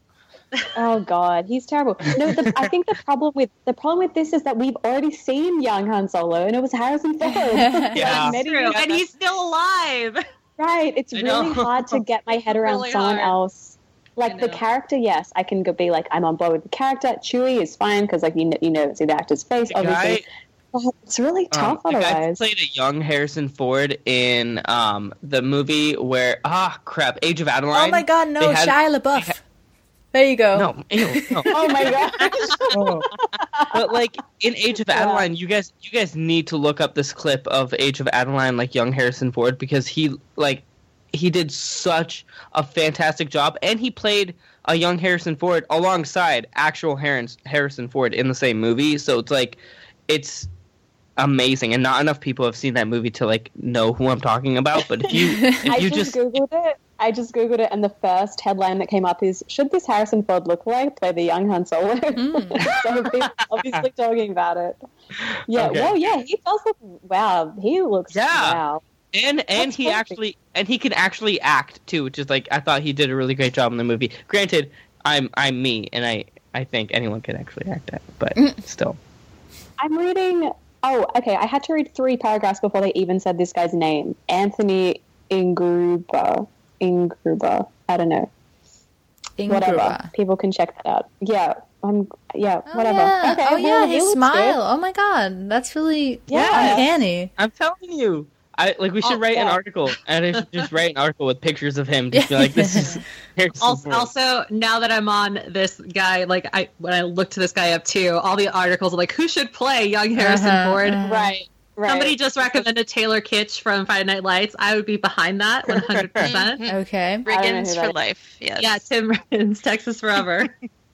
S2: Oh God, he's terrible. No, the, I think the problem with the problem with this is that we've already seen young Han Solo, and it was Harrison Ford.
S4: Yeah.
S2: Like, many
S3: True.
S2: years-
S3: And he's still alive.
S2: right. It's
S4: I
S2: really
S4: know.
S2: hard to get my head around
S3: Really
S2: someone
S3: hard.
S2: else.
S3: I
S2: Like the
S3: know.
S2: character, yes, I can go be like I'm on board with the character. Chewie is fine because like you know, you know see the actor's face,
S4: The
S2: obviously.
S4: guy,
S2: But it's really tough
S4: um, the guy who
S2: otherwise.
S4: played a young Harrison Ford in um, the movie where ah crap, Age of Adeline.
S1: Oh my god, no,
S4: They had-
S1: Shia LaBeouf. There you go.
S4: No, ew, no.
S2: Oh my God.
S4: Oh. But like in Age of
S2: Yeah.
S4: Adeline, you guys you guys need to look up this clip of Age of Adeline, like young Harrison Ford, because he like he did such a fantastic job, and he played a young Harrison Ford alongside actual Harris- Harrison Ford in the same movie. So it's like it's amazing, and not enough people have seen that movie to like know who I'm talking about. But if you if
S2: I
S4: you
S2: just,
S4: just
S2: googled it. I just googled it, and the first headline that came up is: "Should this Harrison Ford lookalike play the young Han Solo?" So people obviously talking about it. Yeah.
S4: Okay.
S2: Well, yeah, he does look. Wow, he looks.
S4: Yeah.
S2: Wow.
S4: And and
S2: That's
S4: he
S2: perfect.
S4: actually and he can actually act too, which is like I thought he did a really great job in the movie. Granted, I'm I'm me, and I I think anyone can actually act that, but still.
S2: I'm reading. Oh, okay. I had to read three paragraphs before they even said this guy's name. Anthony Ingruber. Ingruber. I don't know. Whatever.
S1: Ingruba.
S2: People can check that out. Yeah. Um. Yeah.
S1: Oh,
S2: Whatever.
S1: yeah.
S2: Okay.
S1: Oh,
S2: well,
S1: yeah,
S2: he
S1: his
S2: looks
S1: smile.
S2: good.
S1: Oh my god, that's really
S2: Yeah.
S1: uncanny.
S4: I'm telling you. I like we should
S2: Oh,
S4: write an
S2: yeah.
S4: article, and I should just write an article with pictures of him. Just be like, this is Harrison
S3: Also,
S4: Ford.
S3: also, now that I'm on this guy, like I when I looked this guy up too, all the articles are like, who should play young Harrison
S1: Uh-huh,
S3: Ford?
S1: uh-huh.
S2: Right. Right.
S3: Somebody just recommended Taylor Kitsch from Friday Night Lights. I would be behind that one hundred percent.
S5: Mhm.
S1: Okay.
S5: Riggins
S2: who
S5: for
S2: that is.
S5: life. Yes.
S3: Yeah, Tim Riggins, Texas Forever.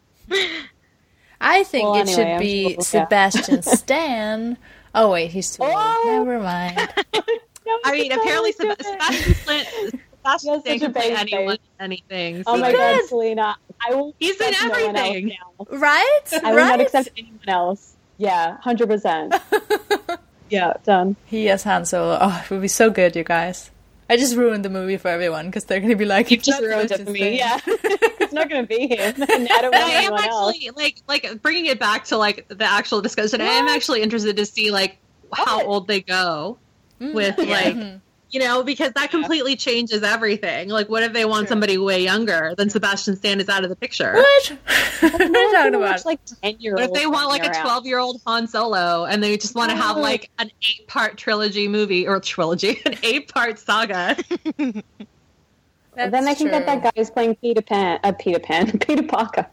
S1: I think
S2: Well,
S1: it
S2: anyway,
S1: should
S2: I'm
S1: be
S2: sure- yeah.
S1: Sebastian Stan. Oh wait, he's too old.
S2: Oh!
S1: Never mind.
S2: No,
S3: I
S2: he
S3: mean,
S2: could
S3: apparently
S2: totally do
S3: Seb-
S2: it.
S3: Sebastian Stan, Sebastian
S2: He
S3: Stan
S2: has such a
S3: can play
S2: baby
S3: anyone,
S2: face.
S3: anything.
S2: Oh
S3: So
S2: my
S1: He
S2: God,
S1: could.
S2: Selena! I will.
S3: He's in
S2: accept no one else
S3: everything.
S2: now.
S1: Right?
S2: I will
S1: right?
S2: not accept anyone else. Yeah, hundred percent. Yeah, done.
S1: He as Han Solo. Oh, it would be so good, you guys. I just ruined the movie for everyone because they're gonna be like,
S2: You
S1: "It's
S2: just
S1: not
S2: ruined it
S1: Sebastian
S2: for me.
S1: Stan."
S2: Yeah, it's not going to be him. And I don't
S3: But
S2: want
S3: I am
S2: anyone else.
S3: actually like like bringing it back to like the actual discussion. I am
S2: What?
S3: actually interested to see like how
S2: What?
S3: old they go
S1: Mm.
S3: with
S5: Yeah.
S3: like
S1: Mhm.
S3: you know because that completely changes everything. Like, what if they want
S1: Sure.
S3: somebody way younger? Then Sebastian Stan is out of the picture.
S1: What? what are you
S2: No,
S1: talking
S2: pretty
S1: about?
S2: much like ten year
S3: What
S2: old.
S3: if they want like a twelve-year-old Han Solo and they just want to have
S2: Oh.
S3: like an eight-part trilogy movie or trilogy, an eight-part saga?
S2: Then
S1: That's
S2: they can get
S1: true.
S2: that guy who's playing Peter Pan. Uh, Peter Pan. Peter Parker.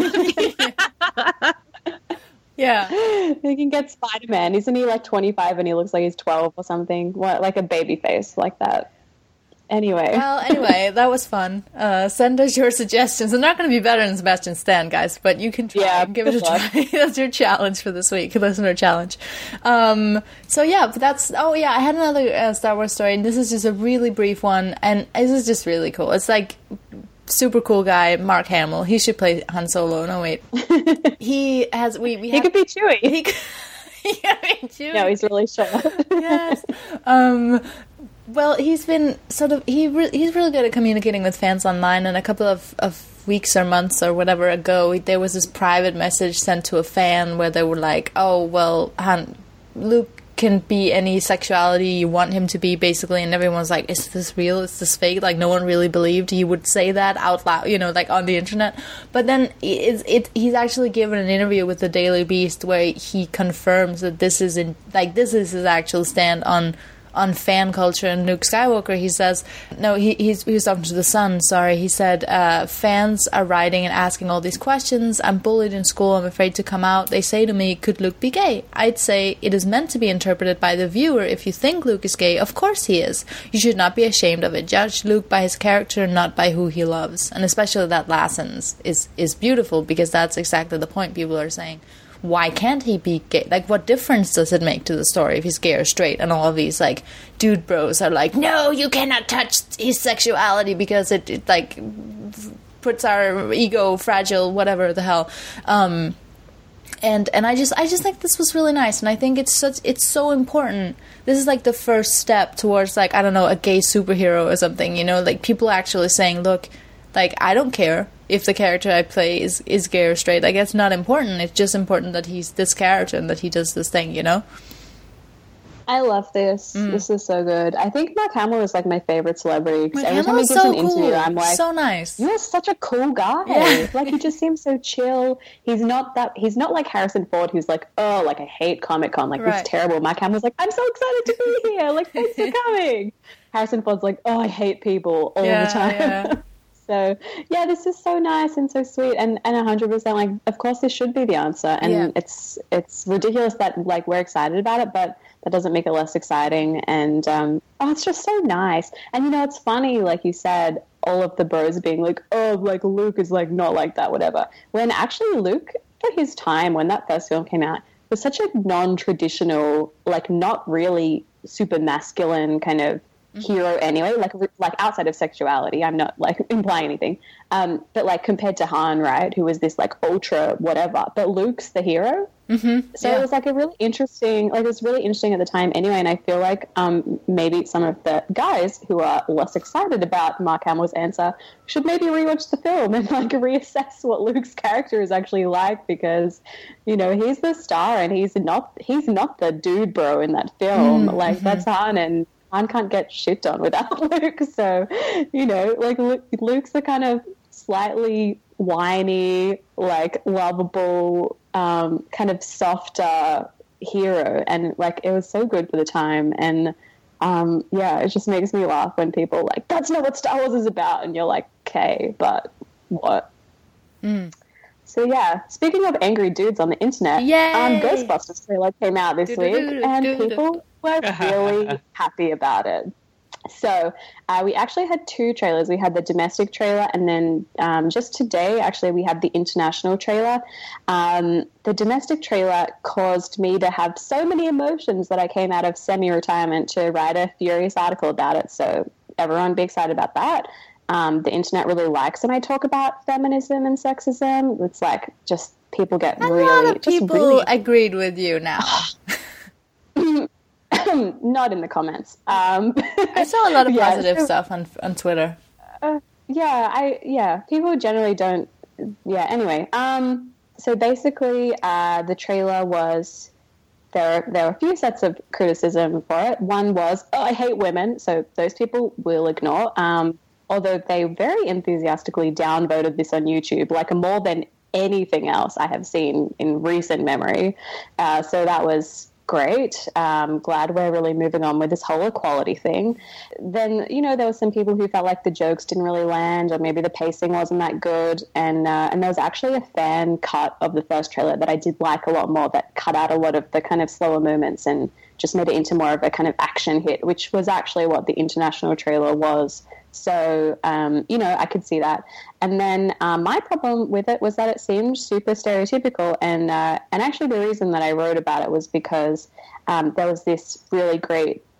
S1: Yeah.
S2: They can get Spider Man. Isn't he like twenty five and he looks like he's twelve or something? What, like a baby face like that? Anyway.
S1: Well, anyway, that was fun. Uh, send us your suggestions. They're not going to be better than Sebastian Stan, guys, but you can try.
S2: Yeah,
S1: Give it a
S2: good luck.
S1: try. That's your challenge for this week, listener challenge. Um, so yeah, but that's. Oh yeah, I had another uh, Star Wars story, and this is just a really brief one, and this is just really cool. It's like super cool guy, Mark Hamill. He should play Han Solo. No wait, he has. We we
S2: he
S1: have,
S2: could be Chewie.
S1: He could, yeah, me too.
S2: No, he's really short.
S1: Yes. Um, Well, he's been sort of he re- he's really good at communicating with fans online. And a couple of, of weeks or months or whatever ago, there was this private message sent to a fan where they were like, "Oh, well, Han, Luke can be any sexuality you want him to be, basically." And everyone's like, "Is this real? Is this fake?" Like, no one really believed he would say that out loud, you know, like on the internet. But then it, it he's actually given an interview with the Daily Beast where he confirms that this is in like this is his actual stand on. on fan culture and Luke Skywalker. He says, no, he, he's, he was talking to The Sun, sorry, he said, uh, fans are writing and asking all these questions. I'm bullied in school, I'm afraid to come out. They say to me, could Luke be gay? I'd say it is meant to be interpreted by the viewer. If you think Luke is gay, of course he is. You should not be ashamed of it. Judge Luke by his character, not by who he loves. And especially that last sentence is, is beautiful, because that's exactly the point people are saying. Why can't he be gay? Like, what difference does it make to the story if he's gay or straight? And all of these, like, dude bros are like, no, you cannot touch his sexuality because it, it like, puts our ego fragile, whatever the hell. Um, and and I just I just think this was really nice. And I think it's such, it's so important. This is, like, the first step towards, like, I don't know, a gay superhero or something, you know? Like, people actually saying, look, like, I don't care if the character I play is, is gay or straight. Like, it's not important. It's just important that he's this character and that he does this thing, you know?
S2: I love this.
S1: Mm.
S2: This is so good. I think Mark Hamill is, like, my favorite celebrity. Because
S1: Mark
S2: every time
S1: Hamill
S2: he
S1: is
S2: gives
S1: so
S2: an interview,
S1: cool.
S2: I'm like,
S1: so nice.
S2: You're such a cool guy.
S1: Yeah.
S2: Like, he just seems so chill. He's not that, he's not like Harrison Ford, who's like, oh, like, I hate Comic-Con. Like,
S1: Right.
S2: it's terrible. Mark Hamill's like, I'm so excited to be here. Like, thanks for coming. Harrison Ford's like, oh, I hate people all
S1: Yeah,
S2: the time.
S1: yeah.
S2: So, yeah, this is so nice and so sweet, and, and one hundred percent, like, of course this should be the answer, and
S1: Yeah.
S2: it's it's ridiculous that, like, we're excited about it, but that doesn't make it less exciting, and, um, oh, it's just so nice. And, you know, it's funny, like you said, all of the bros being like, oh, like, Luke is, like, not like that, whatever, when actually Luke, for his time, when that first film came out, was such a non-traditional, like, not really super masculine kind of hero anyway, like like outside of sexuality. I'm not like implying anything, um, but like compared to Han, right, who was this like ultra whatever, but Luke's the hero.
S1: Mm-hmm.
S2: So
S1: Yeah.
S2: it was like a really interesting, like it was really interesting at the time anyway. And I feel like um, maybe some of the guys who are less excited about Mark Hamill's answer should maybe rewatch the film and like reassess what Luke's character is actually like, because you know he's the star and he's not he's not the dude bro in that film.
S1: Mm-hmm.
S2: Like that's Han, and Han can't get shit done without Luke. So, you know, like Luke, Luke's the kind of slightly whiny, like lovable, um, kind of softer hero. And like, it was so good for the time. And um, yeah, it just makes me laugh when people are like, that's not what Star Wars is about. And you're like, okay, but what?
S1: Mm.
S2: So yeah, speaking of angry dudes on the internet,
S1: Yay!
S2: um, Ghostbusters trailer came out this week, and
S1: Do-do-do-do-do.
S2: people were really happy about it. So uh, we actually had two trailers. We had the domestic trailer, and then um, just today, actually, we had the international trailer. Um, the domestic trailer caused me to have so many emotions that I came out of semi-retirement to write a furious article about it. So everyone be excited about that. Um, the internet really likes when I talk about feminism and sexism. It's like just people get
S1: A
S2: really,
S1: lot of
S2: just
S1: people
S2: really
S1: agreed with you now.
S2: not in the comments. Um,
S1: I saw a lot of
S2: yeah,
S1: positive
S2: so-
S1: stuff on on Twitter.
S2: Uh, yeah, I yeah. People generally don't. Yeah. Anyway, um, so basically, uh, the trailer was there. There were a few sets of criticism for it. One was, oh, I hate women. So those people will ignore. Um, although they very enthusiastically downvoted this on YouTube, like more than anything else I have seen in recent memory. Uh, so that was great. Um, glad we're really moving on with this whole equality thing. Then, you know, there were some people who felt like the jokes didn't really land, or maybe the pacing wasn't that good. And uh, and there was actually a fan cut of the first trailer that I did like a lot more, that cut out a lot of the kind of slower moments and just made it into more of a kind of action hit, which was actually what the international trailer was. So, um, you know, I could see that. And then um, my problem with it was that it seemed super stereotypical. And uh, and actually the reason that I wrote about it was because um, there was this really great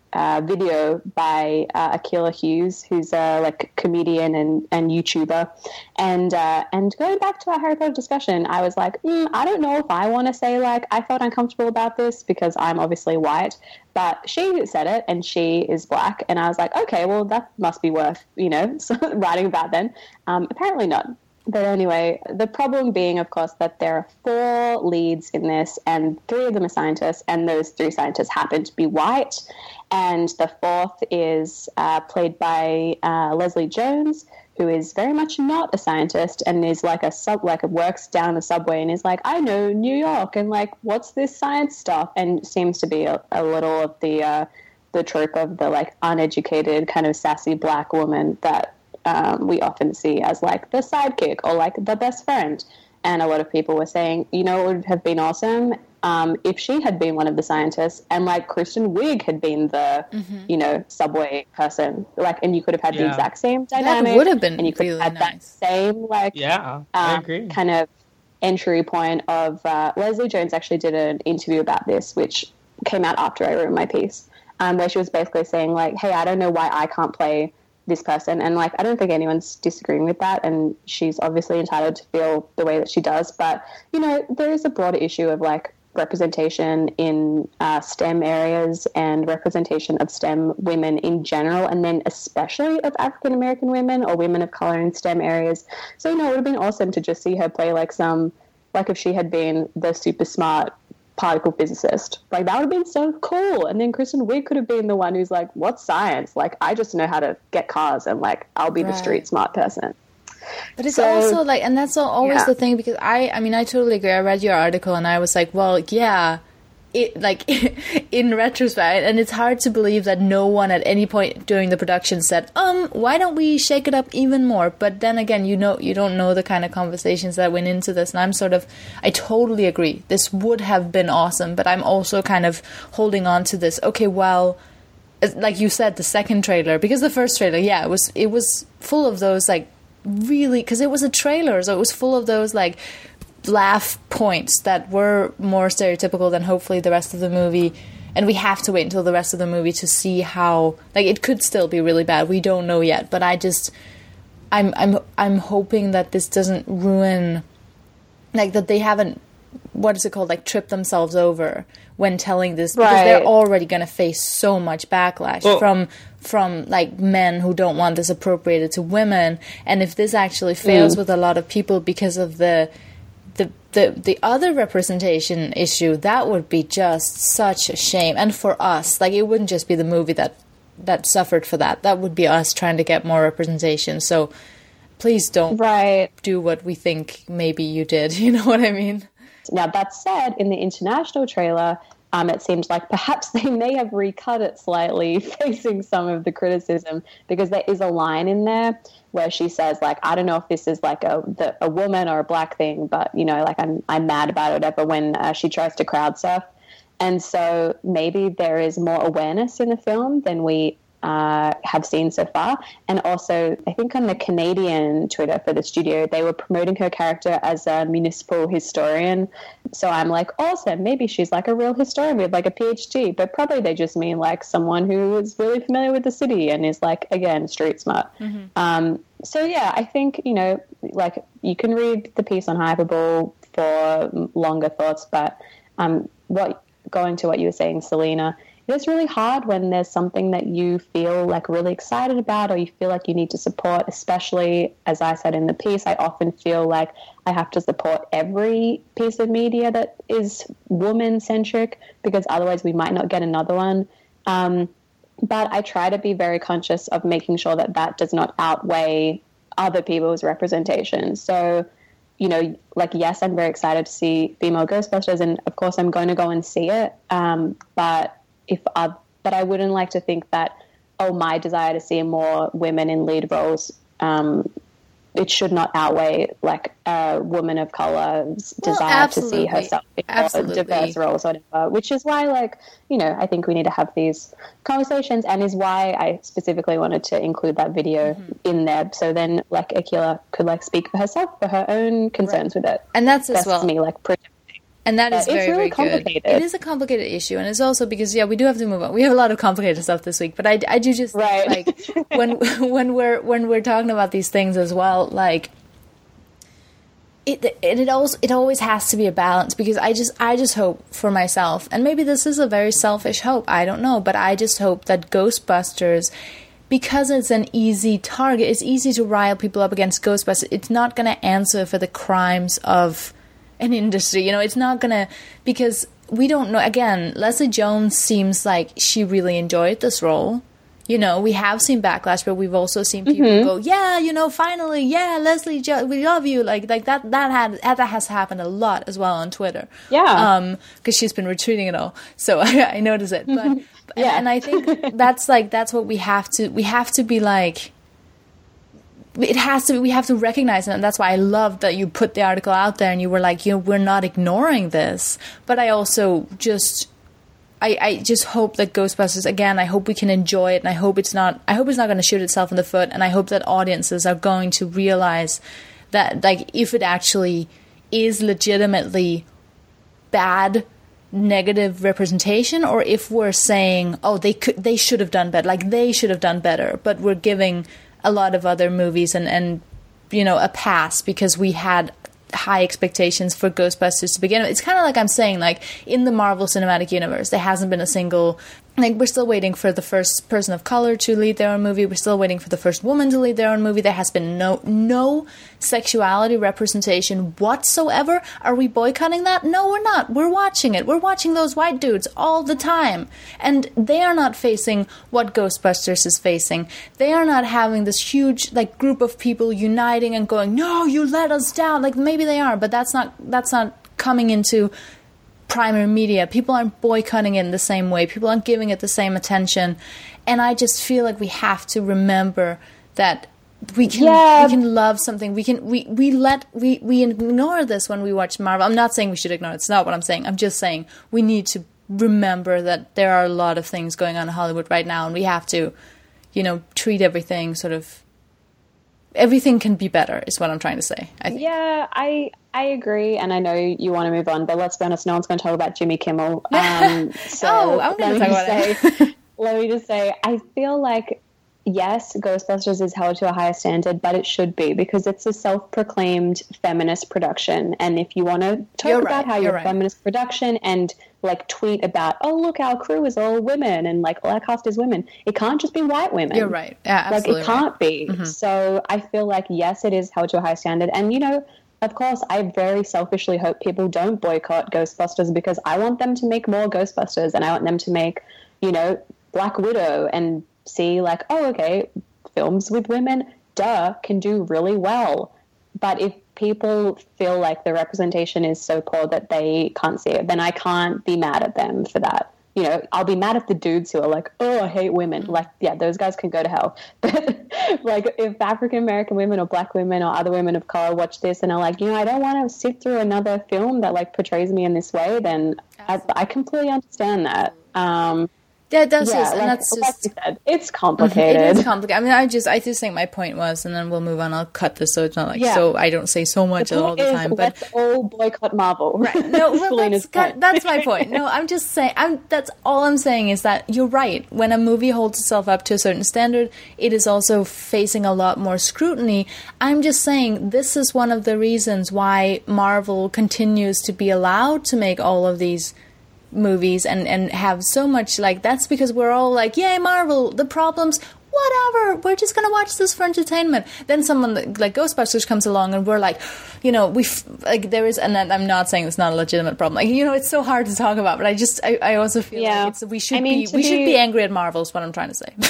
S2: uh, video by uh, Akilah Hughes, who's a like comedian and, and YouTuber. And uh, and going back to our Harry Potter discussion, I was like, mm, I don't know if I want to say like I felt uncomfortable about this because I'm obviously white, but she said it and she is black, and I was like, okay, well that must be worth you know writing about then. Um, apparently not. But anyway, the problem being, of course, that there are four leads in this, and three of them are scientists, and those three scientists happen to be white. And the fourth is uh, played by uh, Leslie Jones, who is very much not a scientist and is like a sub, like works down the subway and is like, I know New York, and like, what's this science stuff? And seems to be a, a little of the uh, the trope of the like uneducated kind of sassy black woman that. Um, we often see as like the sidekick or like the best friend. And a lot of people were saying, you know, it would have been awesome um, if she had been one of the scientists and like Kristen Wiig had been the, mm-hmm. you know, subway person. Like, and you could have had yeah. the exact same dynamic.
S1: That would have been
S2: and you could
S1: really
S2: have had
S1: nice.
S2: that same like,
S4: yeah, I
S2: um,
S4: agree.
S2: kind of entry point of uh, Leslie Jones actually did an interview about this, which came out after I wrote my piece, um, where she was basically saying like, hey, I don't know why I can't play this person, and like I don't think anyone's disagreeing with that, and she's obviously entitled to feel the way that she does, but you know there is a broader issue of like representation in uh, STEM areas and representation of STEM women in general, and then especially of African American women or women of color in STEM areas. So you know it would have been awesome to just see her play like some like if she had been the super smart particle physicist. Like that would have been so cool. And then Kristen Wiig could have been the one who's like, what's science? Like I just know how to get cars and like I'll be right. the street smart person.
S1: But it's
S2: so,
S1: also like, and that's always
S2: yeah.
S1: the thing, because I I mean I totally agree. I read your article and I was like, well yeah it like in retrospect, and it's hard to believe that no one at any point during the production said, um why don't we shake it up even more? But then again, you know you don't know the kind of conversations that went into this, and I'm sort of I totally agree this would have been awesome, but I'm also kind of holding on to this, okay, well, like you said, the second trailer, because the first trailer, yeah, it was it was full of those like really, because it was a trailer, so it was full of those like laugh points that were more stereotypical than hopefully the rest of the movie, and we have to wait until the rest of the movie to see how, like, it could still be really bad, we don't know yet, but I just I'm I'm I'm hoping that this doesn't ruin, like, that they haven't, what is it called, like, trip themselves over when telling this, because
S2: right.
S1: they're already going to face so much backlash
S4: well,
S1: from from like men who don't want this appropriated to women, and if this actually fails mm. with a lot of people because of the The, the the other representation issue, that would be just such a shame. And for us, like, it wouldn't just be the movie that that suffered for that. That would be us trying to get more representation. So please don't
S2: right.
S1: do what we think maybe you did. You know what I mean?
S2: Now, that said, in the international trailer, um, it seems like perhaps they may have recut it slightly, facing some of the criticism, because there is a line in there where she says, like, I don't know if this is like a the, a woman or a black thing, but, you know, like, I'm I'm mad about it, whatever, when uh, she tries to crowd surf. And so maybe there is more awareness in the film than we uh, have seen so far. And also, I think on the Canadian Twitter for the studio, they were promoting her character as a municipal historian. So I'm like, awesome, maybe she's like a real historian with like a PhD, but probably they just mean like someone who is really familiar with the city and is like, again, street smart. Mm-hmm. Um, so yeah, I think, you know, like, you can read the piece on Hyperball for longer thoughts, but um, what going to what you were saying, Selena, it's really hard when there's something that you feel like really excited about, or you feel like you need to support, especially, as I said in the piece, I often feel like I have to support every piece of media that is woman-centric, because otherwise we might not get another one. Um, but I try to be very conscious of making sure that that does not outweigh other people's representation. So, you know, like, yes, I'm very excited to see female Ghostbusters, and of course I'm going to go and see it. Um, but if I, but I wouldn't like to think that, oh, my desire to see more women in lead roles, um, it should not outweigh like a woman of color's well, desire absolutely. to see herself in more diverse roles or whatever, which is why, like, you know, I think we need to have these conversations, and is why I specifically wanted to include that video mm-hmm. in there. So then, like, Akilah could like speak for herself, for her own concerns right. with it.
S1: And that's as
S2: That's
S1: well.
S2: me, like, projecting.
S1: And that is
S2: it's
S1: very,
S2: really
S1: very
S2: complicated.
S1: good. It is a complicated issue, and it's also because yeah, we do have to move on. We have a lot of complicated stuff this week, but I, I do just
S2: right.
S1: like when when we're when we're talking about these things as well, like it it, it always it always has to be a balance, because I just I just hope for myself, and maybe this is a very selfish hope, I don't know, but I just hope that Ghostbusters, because it's an easy target, it's easy to rile people up against Ghostbusters. It's not going to answer for the crimes of an industry, you know. It's not going to, because we don't know. Again, Leslie Jones seems like she really enjoyed this role. You know, we have seen backlash, but we've also seen people mm-hmm. go, yeah, you know, finally, yeah, Leslie, jo- we love you. Like, like that, that had, that has happened a lot as well on Twitter.
S2: Yeah.
S1: Um, because she's been retweeting it all, so I, I notice it. But yeah, and, and I think that's like that's what we have to. We have to be like. It has to. We have to recognize it, and that's why I love that you put the article out there, and you were like, you know, we're not ignoring this. But I also just. I, I just hope that Ghostbusters, again, I hope we can enjoy it, and I hope it's not I hope it's not going to shoot itself in the foot, and I hope that audiences are going to realize that, like, if it actually is legitimately bad, negative representation, or if we're saying, oh, they could they should have done better, like, they should have done better, but we're giving a lot of other movies and, and you know, a pass because we had high expectations for Ghostbusters to begin with. It's kind of like I'm saying, like, in the Marvel Cinematic Universe, there hasn't been a single, like, we're still waiting for the first person of color to lead their own movie. We're still waiting for the first woman to lead their own movie. There has been no no sexuality representation whatsoever. Are we boycotting that? No, we're not. We're watching it. We're watching those white dudes all the time. And they are not facing what Ghostbusters is facing. They are not having this huge, like, group of people uniting and going, no, you let us down. Like, maybe they are, but that's not that's not coming into primary media. People aren't boycotting it in the same way. People aren't giving it the same attention. And I just feel like we have to remember that we can yeah. we can love something. We can we, we let we, we ignore this when we watch Marvel. I'm not saying we should ignore it. It's not what I'm saying. I'm just saying we need to remember that there are a lot of things going on in Hollywood right now, and we have to, you know, treat everything sort of everything can be better is what I'm trying to say, I think.
S2: Yeah, I I agree, and I know you want to move on, but let's be honest, no one's going to talk about Jimmy Kimmel. Um, so
S1: oh, I'm going to talk about
S2: say,
S1: it.
S2: Let me just say, I feel like, yes, Ghostbusters is held to a higher standard, but it should be, because it's a self-proclaimed feminist production, and if you want to talk
S1: you're
S2: about
S1: right,
S2: how
S1: you're
S2: you're
S1: right.
S2: a feminist production and, like, tweet about, oh, look, our crew is all women, and, like, all our cast is women, it can't just be white women.
S1: You're right. Yeah, absolutely.
S2: Like, it can't
S1: right.
S2: be.
S1: Mm-hmm.
S2: So I feel like, yes, it is held to a high standard, and, you know, of course, I very selfishly hope people don't boycott Ghostbusters, because I want them to make more Ghostbusters, and I want them to make, you know, Black Widow, and see, like, oh, okay, films with women, duh, can do really well. But if people feel like the representation is so poor that they can't see it, then I can't be mad at them for that. You know, I'll be mad at the dudes who are like, oh, I hate women. Like, yeah, those guys can go to hell. But, like, if African-American women or black women or other women of color watch this and are like, you know, I don't want to sit through another film that, like, portrays me in this way, then I, I completely understand that. Um,
S1: Yeah, that's
S2: yeah,
S1: just,
S2: like,
S1: and that's just,
S2: like you said, it's complicated.
S1: It is complicated. I mean, I just, I just think my point was, and then we'll move on. I'll cut this so it's not like, yeah. so I don't say so much
S2: the
S1: all the
S2: is,
S1: time. But
S2: let's all boycott Marvel.
S1: Right? No, well, that's, that, that's my point. No, I'm just saying. I'm that's all I'm saying is that you're right. When a movie holds itself up to a certain standard, it is also facing a lot more scrutiny. I'm just saying this is one of the reasons why Marvel continues to be allowed to make all of these movies and and have so much, like, that's because we're all like, yay, Marvel, the problems, whatever, we're just gonna watch this for entertainment. Then someone like Ghostbusters comes along and we're like, you know, we like there is, and I'm not saying it's not a legitimate problem, like, you know, it's so hard to talk about, but I just I, I also feel yeah. like it's, we should I mean, be we be, should be angry at Marvel is what I'm trying to say.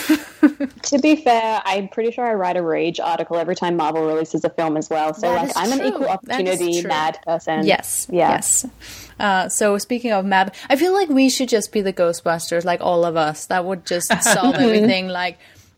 S2: To be fair, I'm pretty sure I write a rage article every time Marvel releases a film as well, so
S1: that
S2: like I'm
S1: true.
S2: an equal opportunity mad person.
S1: Yes,
S2: yeah.
S1: yes. Uh, so speaking of mad, I feel like we should just be the Ghostbusters, like all of us. That would just solve everything. Like,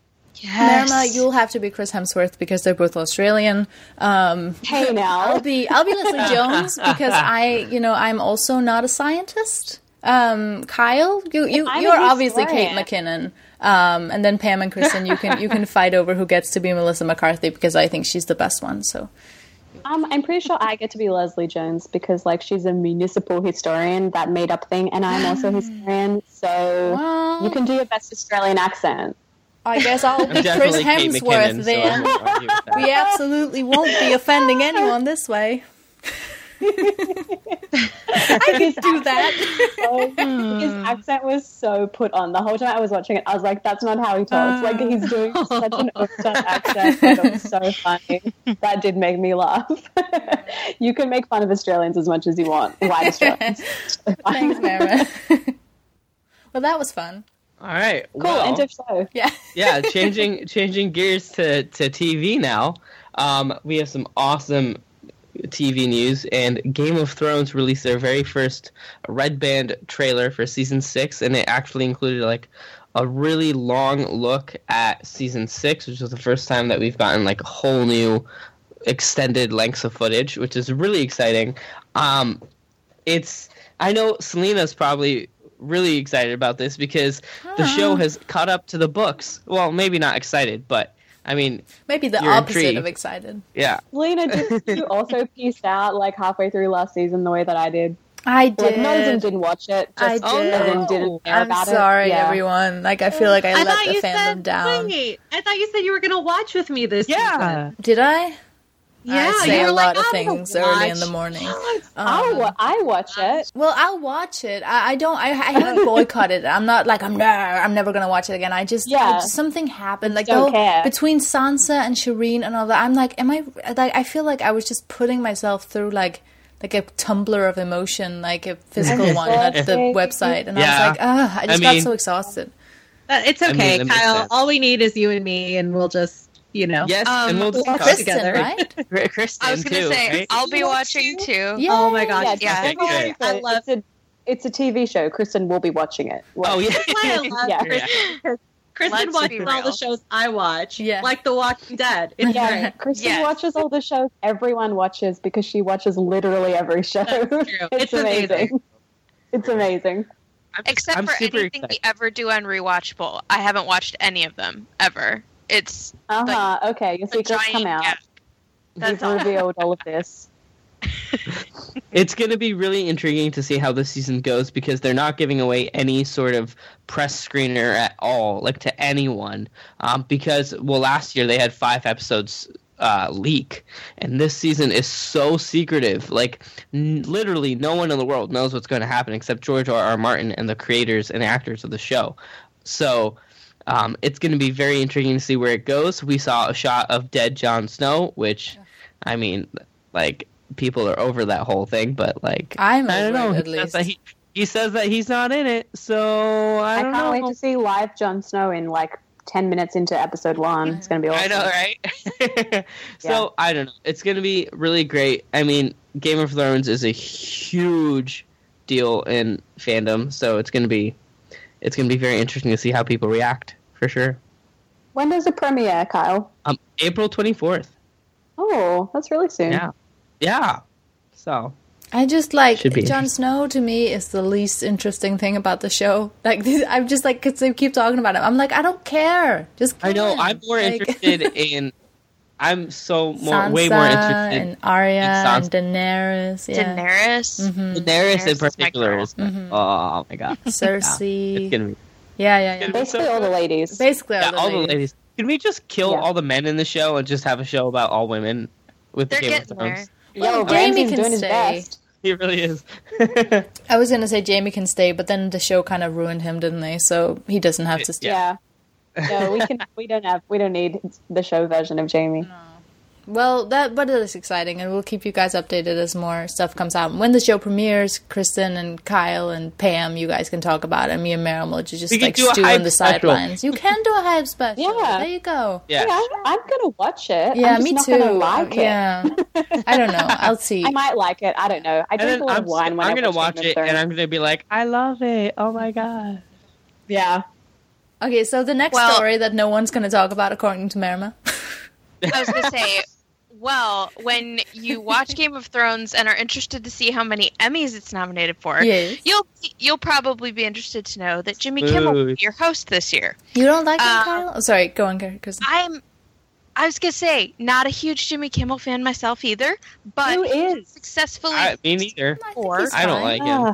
S1: yes. Merma, you'll have to be Chris Hemsworth because they're both Australian. Um,
S2: hey now,
S1: I'll be I'll be Leslie Jones because I, you know, I'm also not a scientist. Um, Kyle, you you you are obviously Kate McKinnon. Um, and then Pam and Kristen, you can you can fight over who gets to be Melissa McCarthy because I think she's the best one. So.
S2: Um, I'm pretty sure I get to be Leslie Jones because, like, she's a municipal historian, that made-up thing, and I'm also a historian, so
S1: Well,
S2: you can do your best Australian accent.
S1: I guess I'll
S4: I'm
S1: be Chris
S4: definitely Kate
S1: Hemsworth
S4: McKinnon, so I
S1: then.
S4: won't argue with that.
S1: We absolutely won't be offending anyone this way. I could do that.
S2: So, his accent was so put on. The whole time I was watching it, I was like, that's not how he talks. Like, he's doing such an overdone accent. It was so funny. That did make me laugh. You can make fun of Australians as much as you want. White Australians.
S1: Thanks, Mara. Well, that was fun.
S4: All right.
S2: Cool,
S4: Well,
S2: end of show.
S1: Yeah.
S4: yeah, changing changing gears to, to T V now. Um, we have some awesome T V news, and Game of Thrones released their very first Red Band trailer for season six, and it actually included like a really long look at season six, which was the first time that we've gotten like a whole new extended lengths of footage, which is really exciting. Um, it's I know Selena's probably really excited about this because the show has caught up to the books. Well, maybe not excited, but I mean,
S1: Maybe the
S4: You're
S1: opposite
S4: intrigued.
S1: of excited.
S4: yeah.
S2: Lena, did you also piece out like halfway through last season the way that I did?
S1: I
S2: Like,
S1: did.
S2: none of them didn't watch it.
S1: I
S2: Just
S1: did.
S2: none of them didn't care
S1: I'm
S2: about
S1: sorry,
S2: it. Yeah.
S1: everyone. Like, I feel like I,
S3: I
S1: let
S3: thought
S1: the
S3: you
S1: fandom
S3: said
S1: down.
S3: wait, I thought you said you were going to watch with me this
S4: Yeah.
S3: season.
S1: Did I?
S3: Yeah,
S1: I say
S3: you
S1: a
S3: were
S1: lot
S3: like,
S1: of
S3: "I'm gonna
S1: things early in the
S3: watch."
S1: morning.
S2: I,
S1: Um,
S2: wa- I watch it.
S1: Well, I'll watch it. I, I don't. I, I haven't boycotted it. I'm not like I'm. Nah, I'm never gonna watch it again. I just.
S2: Yeah.
S1: I just something happened. Like
S2: don't
S1: the whole-
S2: care.
S1: between Sansa and Shireen and all that. I'm like, am I? Like, I feel like I was just putting myself through like like a tumbler of emotion, like a physical one at the website, and I
S4: Yeah.
S1: was like, ah, I just
S4: I
S1: got
S4: mean-
S1: so exhausted.
S3: Uh, it's
S4: I mean,
S3: okay,
S4: that makes
S3: Kyle.
S4: sense.
S3: All we need is you and me, and we'll just, you know.
S4: Yes,
S3: um,
S4: and we'll just
S3: watch
S4: talk
S1: Kristen,
S3: together.
S1: right?
S4: Kristen
S5: I was gonna
S4: too,
S5: say
S4: right?
S5: I'll be watching too.
S1: Yeah.
S3: Oh my gosh.
S2: Yeah,
S5: Yeah.
S2: don't worry,
S4: Okay.
S3: I love
S2: it's a, it's a T V show. Kristen will be watching it.
S4: Oh yeah.
S3: That's why I love
S2: Yeah.
S3: Kristen, because Kristen
S5: Let's
S3: watches
S5: be
S3: all the
S5: real.
S3: shows I watch,
S1: Yeah.
S3: like The Walking Dead. It's
S2: Yeah,
S3: great.
S2: Kristen
S5: Yes.
S2: watches all the shows everyone watches because she watches literally every show.
S3: That's true.
S2: It's,
S3: It's
S2: amazing.
S3: amazing.
S2: It's amazing.
S4: I'm just-
S5: Except
S4: I'm
S5: for
S4: super
S5: anything
S4: excited.
S5: we ever do on Rewatchable. I haven't watched any of them ever. It's
S2: Uh huh. Okay, your
S5: a
S2: secrets
S5: giant
S2: come out.
S5: gap. That's
S2: You've
S5: all.
S2: revealed all of this.
S4: It's going to be really intriguing to see how this season goes because they're not giving away any sort of press screener at all, like to anyone. Um, because, well, last year they had five episodes uh, leak, and this season is so secretive. Like, n- literally no one in the world knows what's going to happen except George R. R. Martin and the creators and actors of the show. So um, it's going to be very intriguing to see where it goes. We saw a shot of dead Jon Snow, which, I mean, like, people are over that whole thing, but like
S1: I'm
S4: I don't
S1: over
S4: know.
S1: it, at
S4: He says
S1: least.
S4: that he, he says that he's not in it, so I
S2: I
S4: don't
S2: can't
S4: know.
S2: wait to see live Jon Snow in like ten minutes into episode one. It's going to be awesome.
S4: I know, right? So I don't know. It's gonna be really great. I mean, Game of Thrones is a huge deal in fandom, so it's gonna be it's gonna be very interesting to see how people react for sure.
S2: When does it premiere, Kyle?
S4: Um, April twenty fourth.
S2: Oh, that's really soon.
S4: Yeah, yeah. So
S1: I just like
S4: Should be
S1: Jon
S4: interesting.
S1: Snow. To me, is the least interesting thing about the show. Like this, I'm just like because they keep talking about him. I'm like, I don't care. Just
S4: I know
S1: kill him.
S4: I'm more
S1: Like-
S4: interested in. I'm so more
S1: Sansa
S4: way more interested
S1: and Arya
S4: in
S1: and
S4: Sansa.
S1: Daenerys. Yeah.
S5: Daenerys.
S1: Mhm.
S4: Daenerys
S5: Daenerys
S4: in
S5: is my
S4: particular
S5: girl.
S4: is like, oh my god,
S1: Cersei.
S4: it's gonna be
S1: Yeah, yeah, yeah.
S2: Basically, all the ladies.
S1: Basically,
S4: yeah,
S1: all the
S4: all
S1: ladies.
S4: the ladies. Can we just kill
S2: Yeah.
S4: all the men in the show and just have a show about all women with the
S5: They're
S4: Game of
S5: getting
S4: Thrones?
S5: there.
S2: Yo,
S1: Well, Jamie
S2: Ramsay's
S1: can
S2: doing his
S1: stay.
S2: best.
S4: He really is.
S1: I was gonna say Jamie can stay, but then the show kind of ruined him, didn't they? So he doesn't have to stay.
S2: Yeah. No, we can. We don't have. We don't need the show version of Jamie.
S1: Well, that but it is exciting, and we'll keep you guys updated as more stuff comes out. When the show premieres, Kristen and Kyle and Pam, you guys can talk about it. And me and Meryl will just
S4: We can
S1: like
S4: do a
S1: stew
S4: hype
S1: on the
S4: special.
S1: sidelines. You can do a hype special.
S2: Yeah.
S1: There you go.
S4: Yeah.
S2: Yeah, I'm, I'm gonna watch it.
S1: Yeah,
S2: I'm just
S1: me
S2: not
S1: too.
S2: Gonna like it.
S1: Yeah, I don't know. I'll see.
S2: I might like it. I don't know. I
S4: And
S2: drink
S4: then
S2: a lot
S4: I'm,
S2: of wine when
S4: I'm
S2: I
S4: gonna
S2: watch
S4: watch
S2: Game
S4: it,
S2: of
S4: and I'm
S2: Thrones.
S4: gonna be like, I love it. Oh my god.
S2: Yeah.
S1: Okay, so the next
S5: Well-
S1: story that no one's going to talk about, according to Merima.
S5: I was gonna say, well, when you watch Game of Thrones and are interested to see how many Emmys it's nominated for,
S1: Yes.
S5: you'll you'll probably be interested to know that Jimmy Kimmel will be your host this year.
S1: You don't like him,
S5: Uh,
S1: Kyle? Oh, sorry, go on, Kristen.
S5: I'm I was gonna say, not a huge Jimmy Kimmel fan myself either, but
S2: Who is?
S5: successfully.
S4: I, me neither.
S1: I think
S5: Or-
S1: he's
S4: I don't
S1: fine.
S4: like him.
S2: Ugh.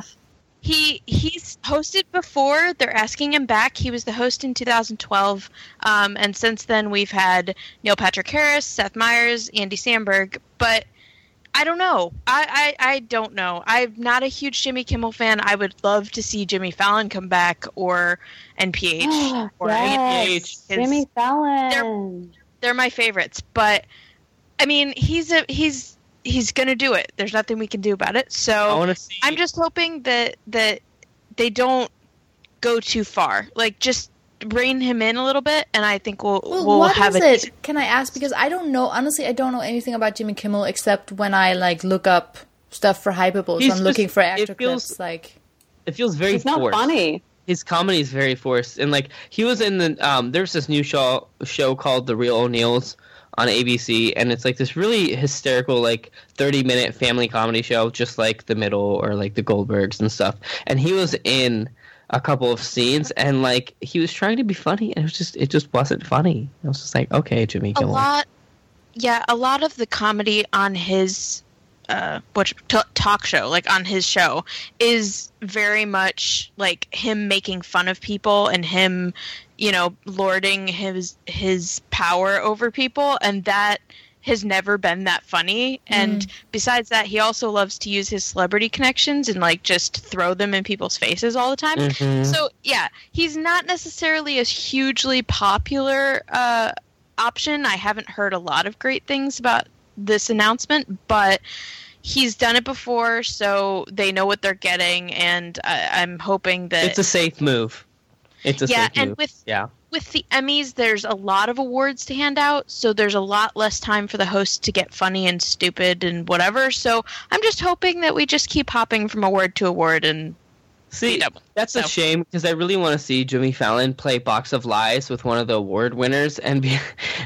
S5: He he's hosted before. They're asking him back. He was the host in two thousand twelve, um, and since then we've had Neil Patrick Harris, Seth Meyers, Andy Samberg. But I don't know. I, I, I don't know. I'm not a huge Jimmy Kimmel fan. I would love to see Jimmy Fallon come back or N P H or
S2: yes.
S5: N P H.
S2: Jimmy Fallon.
S5: They're my favorites. But I mean, he's a he's. He's gonna do it. There's nothing we can do about it.
S4: I
S5: So
S4: want to see.
S5: I'm just hoping that that they don't go too far. Like just rein him in a little bit, and I think we'll
S1: Well,
S5: we'll
S1: what
S5: have
S1: is
S5: a
S1: it? Can I ask? Because I don't know. Honestly, I don't know anything about Jimmy Kimmel except when I like look up stuff for Hypables.
S4: He's
S1: I'm looking
S4: just-
S1: for
S4: it
S1: actor
S4: feels-
S1: clips. Like,
S4: It feels very
S2: It's not
S4: forced.
S2: funny.
S4: His comedy is very forced, and like he was in the um, there's this new show show called The Real O'Neills on A B C, and it's like this really hysterical like thirty minute family comedy show, just like The Middle or like The Goldbergs and stuff. And he was in a couple of scenes, and like he was trying to be funny, and it was just it just wasn't funny. I was just like, okay, Jimmy
S5: a
S4: Kimmel.
S5: lot. Yeah, a lot of the comedy on his uh, what t- talk show, like on his show, is very much like him making fun of people and him, you know, lording his his power over people, and that has never been that funny. And besides that, he also loves to use his celebrity connections and like just throw them in people's faces all the time.
S4: Mhm.
S5: So yeah, he's not necessarily a hugely popular uh, option. I haven't heard a lot of great things about this announcement, but he's done it before, so they know what they're getting, and I, I'm hoping that
S4: It's a safe move. It's a
S5: yeah,
S4: safe
S5: and
S4: move.
S5: with
S4: yeah.
S5: with the Emmys, there's a lot of awards to hand out, so there's a lot less time for the host to get funny and stupid and whatever. So I'm just hoping that we just keep hopping from award to award and
S4: See,
S5: Yeah,
S4: that's a
S5: so-
S4: shame because I really want to see Jimmy Fallon play Box of Lies with one of the award winners and be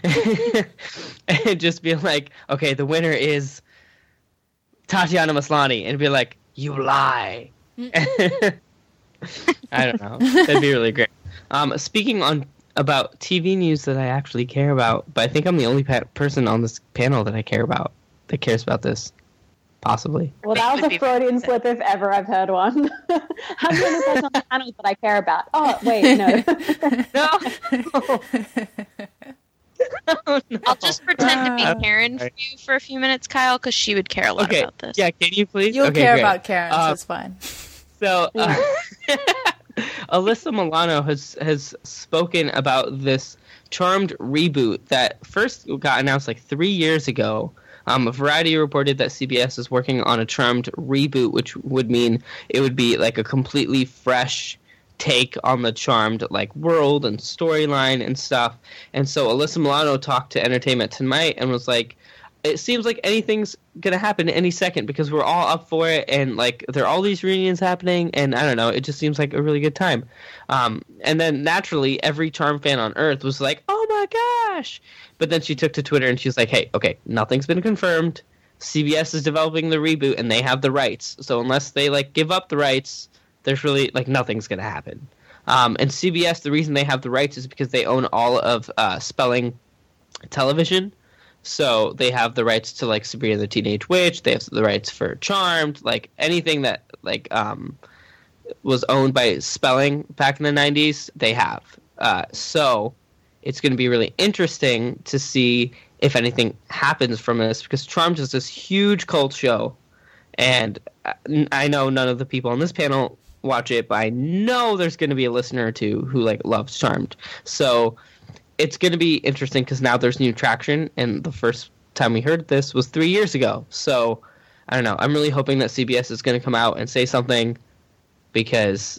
S4: and just be like, okay, the winner is Tatiana Maslany, and be like, you lie. I don't know. That'd be really great. Um, speaking on about T V news that I actually care about, but I think I'm the only pa- person on this panel that I care about that cares about this. Possibly.
S2: Well, that was
S5: Would
S2: a
S5: be
S2: Freudian
S5: fantastic.
S2: slip if ever I've heard one. I'm the only person on the panel that I care about. Oh, wait, no.
S4: No. Oh, no.
S5: I'll just pretend to
S1: Uh,
S5: be Karen for you for a few minutes, Kyle, because she would care a lot
S4: Okay.
S5: about this.
S4: Yeah, can you please?
S1: you'll
S4: Okay,
S1: care
S4: great.
S1: about Karen, so
S4: Uh,
S1: it's fine.
S4: So, uh, Alyssa Milano has has spoken about this Charmed reboot that first got announced like three years ago. Um, Variety reported that C B S is working on a Charmed reboot, which would mean it would be like a completely fresh take on the Charmed like world and storyline and stuff. And so Alyssa Milano talked to Entertainment Tonight and was like, it seems like anything's gonna happen any second because we're all up for it, and like there are all these reunions happening, and I don't know, it just seems like a really good time. Um, and then naturally, every Charm fan on Earth was like, "Oh my gosh!" But then she took to Twitter and she was like, "Hey, okay, nothing's been confirmed. C B S is developing the reboot, and they have the rights. So unless they like give up the rights, there's really like nothing's gonna happen." Um, and C B S, the reason they have the rights is because they own all of uh, Spelling Television. So they have the rights to like Sabrina the Teenage Witch. They have the rights for Charmed, like anything that like um, was owned by Spelling back in the nineties. They have. Uh, so it's going to be really interesting to see if anything happens from this because Charmed is this huge cult show, and I know none of the people on this panel watch it, but I know there's going to be a listener or two who like loves Charmed. So it's going to be interesting because now there's new traction, and the first time we heard this was three years ago. So, I don't know. I'm really hoping that C B S is going to come out and say something because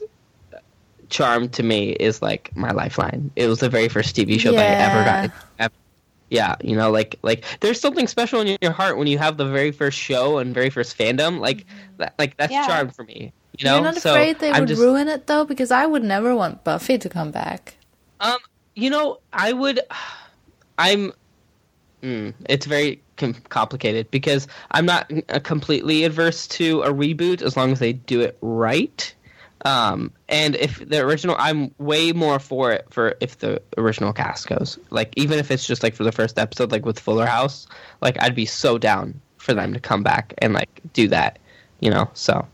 S4: Charmed to me is like my lifeline. It was the very first T V show that I ever
S1: Yeah.
S4: got. Ever. Yeah, you know, like like there's something special in your heart when you have the very first show and very first fandom. Like that, like that's
S2: Yeah.
S4: Charmed for me. You know,
S1: You're not
S4: so
S1: afraid they
S4: I'm
S1: would
S4: just,
S1: ruin it though, because I would never want Buffy to come back.
S4: Um, you know, I would. I'm. Mm, it's very com- complicated because I'm not uh, completely adverse to a reboot as long as they do it right. Um, and if the original, I'm way more for it for if the original cast goes. Like, even if it's just like for the first episode, like with Fuller House, like I'd be so down for them to come back and like do that, you know. So,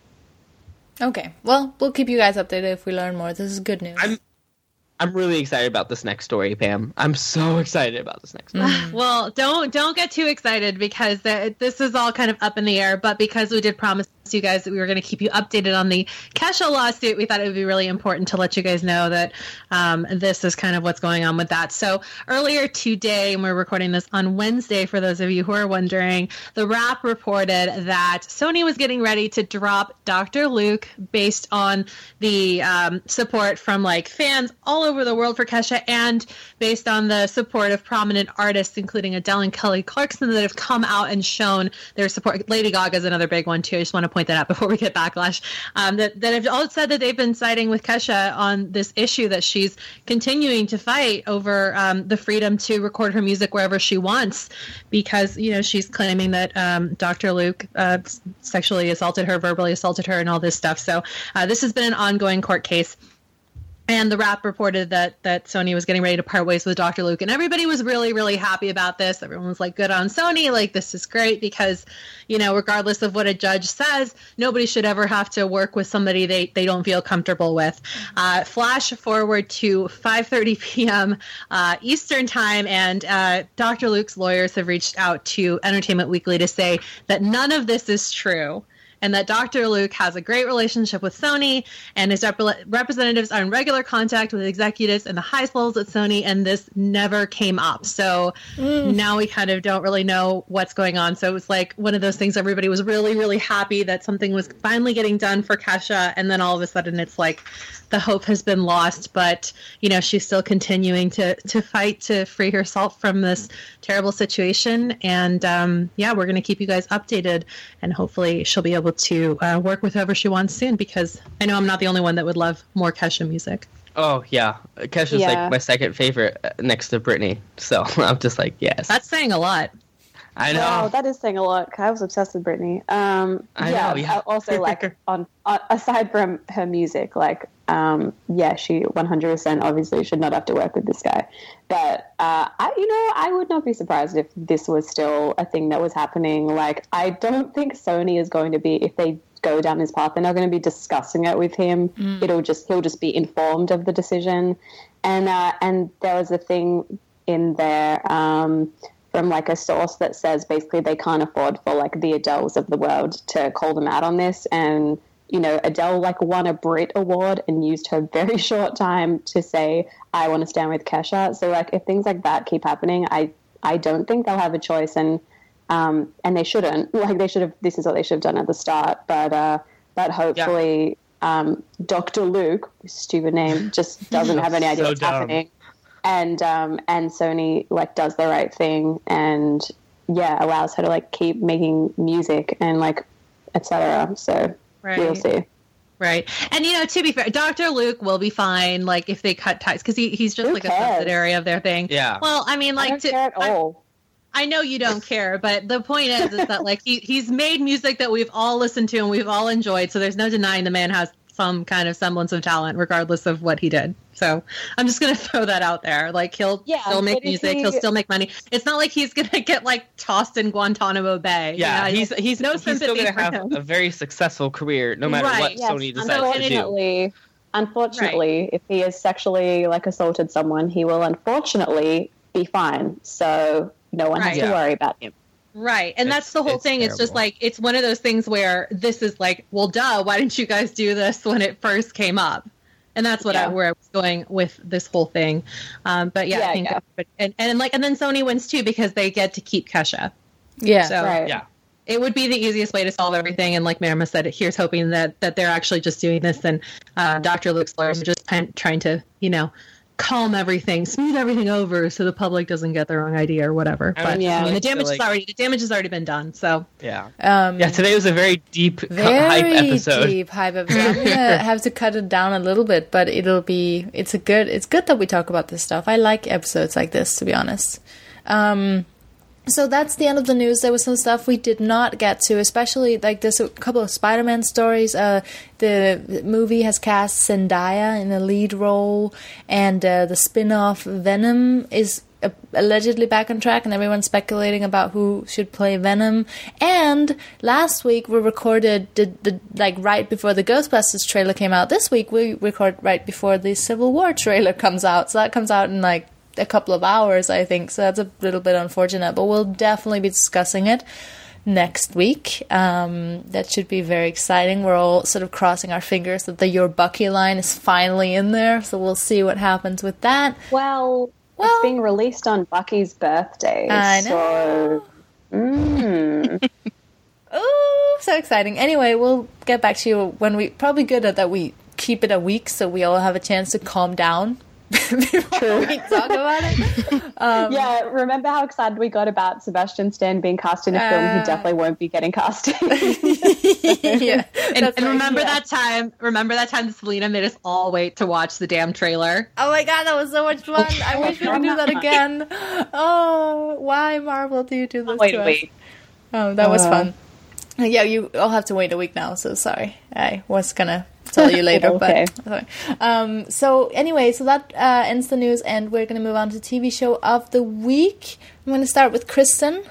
S1: okay, well, we'll keep you guys updated if we learn more. This is good news.
S4: I'm I'm really excited about this next story, Pam. I'm so excited about this next story.
S3: Mm. Well, don't don't get too excited because the, this is all kind of up in the air. But because we did promise you guys that we were going to keep you updated on the Kesha lawsuit, we thought it would be really important to let you guys know that um, this is kind of what's going on with that. So earlier today, and we're recording this on Wednesday, for those of you who are wondering, The Wrap reported that Sony was getting ready to drop Doctor Luke based on the um, support from like fans all over the world for Kesha, and based on the support of prominent artists, including Adele and Kelly Clarkson, that have come out and shown their support. Lady Gaga is another big one too. I just want to point that out before we get backlash. Um, that, that have all said that they've been siding with Kesha on this issue that she's continuing to fight over um, the freedom to record her music wherever she wants, because you know she's claiming that um, Doctor Luke uh, sexually assaulted her, verbally assaulted her, and all this stuff. So uh, this has been an ongoing court case. And The Wrap reported that that Sony was getting ready to part ways with Doctor Luke. And everybody was really, really happy about this. Everyone was like, good on Sony. Like, this is great because, you know, regardless of what a judge says, nobody should ever have to work with somebody they, they don't feel comfortable with. Uh, flash forward to five thirty p.m. Uh, Eastern time, and uh, Doctor Luke's lawyers have reached out to Entertainment Weekly to say that none of this is true, and that Doctor Luke has a great relationship with Sony, and his rep- representatives are in regular contact with executives in the highest levels at Sony, and this never came up. So mm. now we kind of don't really know what's going on. So it was like one of those things, everybody was really, really happy that something was finally getting done for Kesha, and then all of a sudden it's like the hope has been lost, but, you know, she's still continuing to, to fight to free herself from this terrible situation. And, um, yeah, we're going to keep you guys updated, and hopefully she'll be able to uh, work with whoever she wants soon, because I know I'm not the only one that would love more Kesha music.
S4: Oh, yeah. Kesha's
S2: yeah.
S4: like my second favorite next to Britney. So I'm just like, yes.
S3: That's saying a lot.
S4: I know.
S2: Wow, that is saying a lot. I was obsessed with Britney. Um,
S4: I
S2: yeah,
S4: know, yeah.
S2: Also, like, on uh, aside from her music, like, um, yeah, she one hundred percent obviously should not have to work with this guy. But, uh, I, you know, I would not be surprised if this was still a thing that was happening. Like, I don't think Sony is going to be, if they go down this path, they're not going to be discussing it with him. Mm. It'll just, he'll just be informed of the decision. And, uh, and there was a thing in there, um, from like a source that says basically they can't afford for like the Adeles of the world to call them out on this. And, you know, Adele like won a Brit Award and used her very short time to say, I want to stand with Kesha. So like if things like that keep happening, I, I don't think they'll have a choice, and, um, and they shouldn't. Like they should have, this is what they should have done at the start. But, uh, but hopefully, yeah. um, Doctor Luke, stupid name, just doesn't have any idea
S4: so
S2: what's
S4: dumb.
S2: happening. And um and Sony like does the right thing, and yeah, allows her to like keep making music and like et cetera. So
S3: right.
S2: we'll see.
S3: Right. And, you know, to be fair, Doctor Luke will be fine, like, if they cut ties, because he, he's just,
S2: Who
S3: like,
S2: cares?
S3: a subsidiary of their thing.
S4: Yeah.
S3: Well, I mean, like...
S2: I don't
S3: to,
S2: care at
S3: I,
S2: all.
S3: I know you don't care, but the point is, is that, like, he, he's made music that we've all listened to and we've all enjoyed, so there's no denying the man has some kind of semblance of talent, regardless of what he did. So I'm just going to throw that out there. Like, he'll
S2: Yeah,
S3: still make
S2: but if
S3: music,
S2: he-
S3: he'll still make money. It's not like he's going to get, like, tossed in Guantanamo Bay.
S4: Yeah,
S3: You know,
S4: he's he's
S3: no
S4: he's still
S3: sympathy
S4: going to
S3: for
S4: have
S3: him.
S4: a very successful career, no matter
S3: Right.
S4: what
S2: Yes,
S4: Sony decides to do.
S2: unfortunately, unfortunately, if he has sexually like assaulted someone, he will unfortunately be fine. So no one
S3: Right.
S2: has
S4: Yeah.
S2: to worry about him.
S3: Right. And
S4: It's-
S3: that's the whole
S4: it's
S3: thing. It's just
S4: terrible.
S3: like, it's one of those things where this is like, well, duh, why didn't you guys do this when it first came up? And that's what I,
S2: Yeah.
S3: where I was going with this whole thing. Um, but yeah,
S2: Yeah,
S3: I think,
S2: yeah.
S3: but, and, and like, and then Sony wins too, because they get to keep Kesha.
S1: Yeah.
S3: So
S2: Right.
S4: Yeah.
S3: it would be the easiest way to solve everything. And like Marima said, here's hoping that, that they're actually just doing this. And uh, Doctor Luke's lawyers are just trying, trying to, you know, calm everything, smooth everything over so the public doesn't get the wrong idea or whatever.
S4: I
S3: But
S4: mean,
S2: yeah.
S3: I mean, the
S4: I feel
S3: damage
S4: like-
S3: is already, the damage has already been done. So
S4: Yeah.
S1: Um,
S4: Yeah, today was a very deep
S1: very
S4: hype episode.
S1: deep hype episode. I'm gonna have to cut it down a little bit, but it'll be. It's a good. It's good that we talk about this stuff. I like episodes like this, to be honest. Um, So that's the end of the news. There was some stuff we did not get to, especially like there's a couple of Spider-Man stories. Uh, the movie has cast Zendaya in the lead role, and uh, the spin-off Venom is uh, allegedly back on track, and everyone's speculating about who should play Venom. And last week we recorded the, the like right before the Ghostbusters trailer came out. This week we record right before the Civil War trailer comes out. So that comes out in like a couple of hours, I think, so that's a little bit unfortunate, but we'll definitely be discussing it next week. Um, that should be very exciting. We're all sort of crossing our fingers that the Your Bucky line is finally in there, so we'll see what happens with that.
S2: Well, well it's being released on Bucky's birthday,
S1: I know.
S2: so... Mm.
S1: Oh, so exciting. Anyway, we'll get back to you when we... Probably good that we keep it a week so we all have a chance to calm down before
S2: True.
S1: we talk about it. Um,
S2: yeah, remember how excited we got about Sebastian Stan being cast in a uh, film he definitely won't be getting cast in.
S1: yeah,
S3: and, and
S1: right,
S3: remember
S1: yeah.
S3: that time remember that time that Selena made us all wait to watch the damn trailer?
S1: Oh my god, that was so much fun. I wish we could do that again. Oh, why, Marvel, do you do this
S2: wait,
S1: to
S2: wait.
S1: us? Oh, that was
S2: uh,
S1: fun. Yeah, you all have to wait a week now, so sorry. I was gonna tell you later,
S2: okay.
S1: but um, so anyway, so that uh, ends the news, and we're gonna move on to T V show of the week. I'm gonna start with Kristen.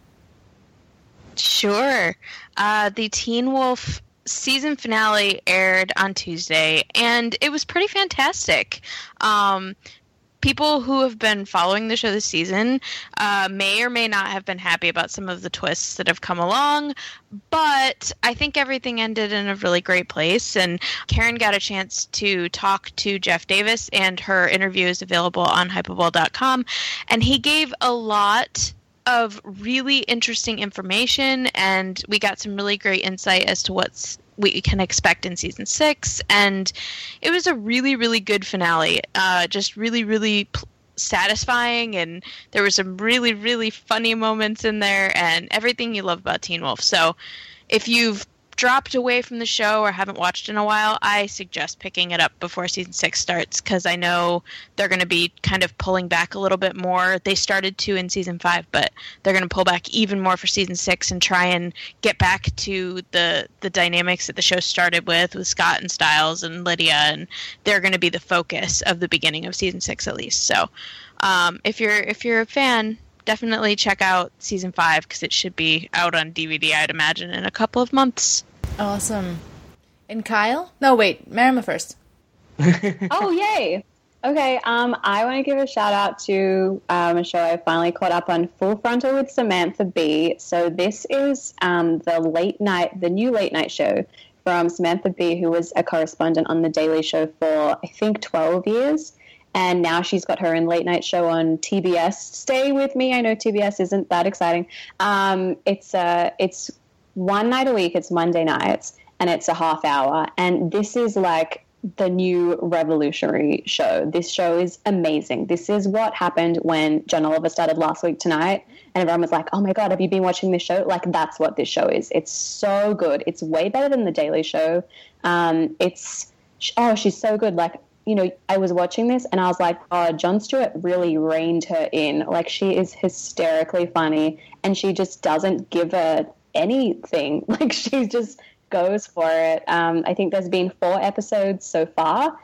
S5: Sure. Uh, the Teen Wolf season finale aired on Tuesday, and it was pretty fantastic. Um, people who have been following the show this season uh, may or may not have been happy about some of the twists that have come along, but I think everything ended in a really great place, and Karen got a chance to talk to Jeff Davis, and her interview is available on hypable dot com, and he gave a lot of really interesting information, and we got some really great insight as to what's we can expect in season six, and it was a really, really good finale. Uh, just really, really pl- satisfying, and there were some really, really funny moments in there, and everything you love about Teen Wolf. So if you've dropped away from the show or haven't watched in a while, I suggest picking it up before season six starts, because I know they're going to be kind of pulling back a little bit more. They started to in season five, but they're going to pull back even more for season six and try and get back to the the dynamics that the show started with, with Scott and Styles and Lydia, and they're going to be the focus of the beginning of season six at least. So um, if you're if you're a fan, definitely check out season five, because it should be out on D V D, I'd imagine, in a couple of months.
S1: Awesome. And Kyle? No, wait, Marima first.
S2: Oh, yay! Okay, um, I want to give a shout out to um, a show I finally caught up on, Full Frontal with Samantha Bee. So this is um, the late night, the new late night show from Samantha Bee, who was a correspondent on The Daily Show for, I think, twelve years. And now she's got her own late night show on T B S. Stay with me. I know T B S isn't that exciting. Um, it's uh, it's one night a week. It's Monday nights, and it's a half hour. And this is like the new revolutionary show. This show is amazing. This is what happened when John Oliver started Last Week Tonight, and everyone was like, oh my God, have you been watching this show? Like, that's what this show is. It's so good. It's way better than The Daily Show. Um, it's, oh, she's so good. Like, you know, I was watching this and I was like, oh, Jon Stewart really reined her in. Like, she is hysterically funny, and she just doesn't give a anything. Like, she just goes for it. Um, I think there's been four episodes so far,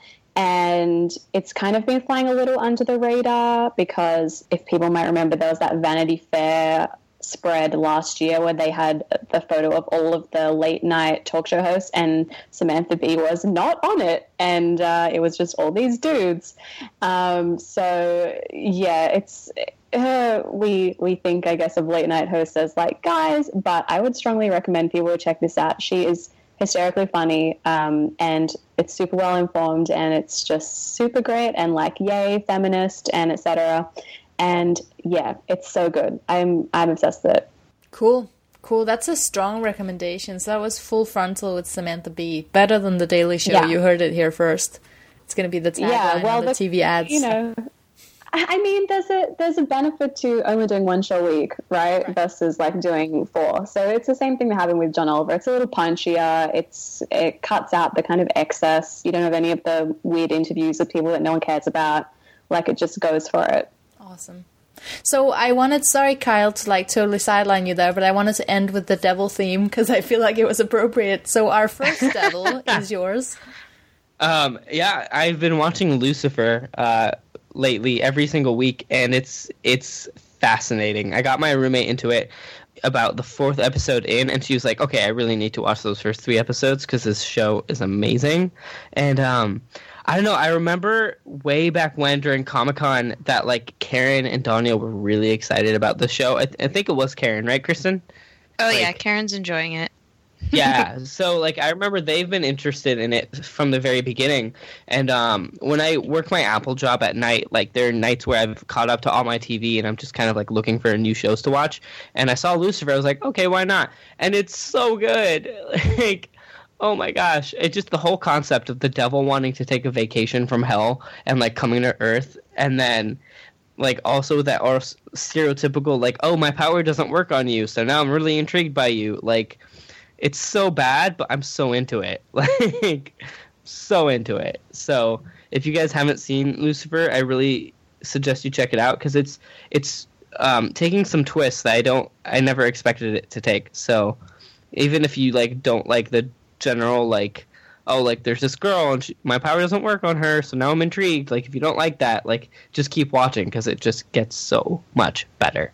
S2: and it's kind of been flying a little under the radar because, if people might remember, there was that Vanity Fair spread last year where they had the photo of all of the late night talk show hosts, and Samantha Bee was not on it, and uh, it was just all these dudes. Um, so yeah, it's uh, we we think, I guess, of late night hosts as like guys, but I would strongly recommend people check this out. She is hysterically funny, um, and it's super well informed, and it's just super great, and like, yay, feminist, and et cetera. And yeah, it's so good. I'm I'm obsessed with it.
S1: Cool. Cool. That's a strong recommendation. So that was Full Frontal with Samantha Bee. Better than The Daily Show.
S2: Yeah.
S1: You heard it here first. It's going to be the tagline
S2: Yeah, well,
S1: on the,
S2: the
S1: T V ads.
S2: You know, I I mean, there's a there's a benefit to only doing one show a week, right? right? Versus like doing four. So it's the same thing that happened with John Oliver. It's a little punchier. It's it cuts out the kind of excess. You don't have any of the weird interviews with people that no one cares about. Like, it just goes for it.
S1: Awesome. So I wanted, sorry Kyle, to like totally sideline you there, but I wanted to end with the devil theme because I feel like it was appropriate. So our first devil is yours.
S4: Um, yeah, I've been watching Lucifer uh, lately every single week, and it's it's fascinating. I got my roommate into it about the fourth episode in, and she was like, okay, I really need to watch those first three episodes because this show is amazing. And um, I don't know, I remember way back when during Comic-Con that like Karen and Daniel were really excited about the show. I, th- I think it was Karen, right, Kristen?
S5: Oh,
S4: like,
S5: yeah, Karen's enjoying it.
S4: Yeah, so like I remember they've been interested in it from the very beginning. And um, when I work my Apple job at night, like there are nights where I've caught up to all my T V and I'm just kind of like looking for new shows to watch. And I saw Lucifer, I was like, okay, why not? And it's so good. Like, oh my gosh, it just the whole concept of the devil wanting to take a vacation from hell and like coming to Earth, and then like also that or stereotypical like, oh, my power doesn't work on you, so now I'm really intrigued by you. Like, it's so bad, but I'm so into it. Like, so into it. So if you guys haven't seen Lucifer, I really suggest you check it out because it's it's um, taking some twists that I don't I never expected it to take. So even if you like don't like the general like, oh, like there's this girl and she, my power doesn't work on her, so now I'm intrigued. Like if you don't like that, like just keep watching because it just gets so much better.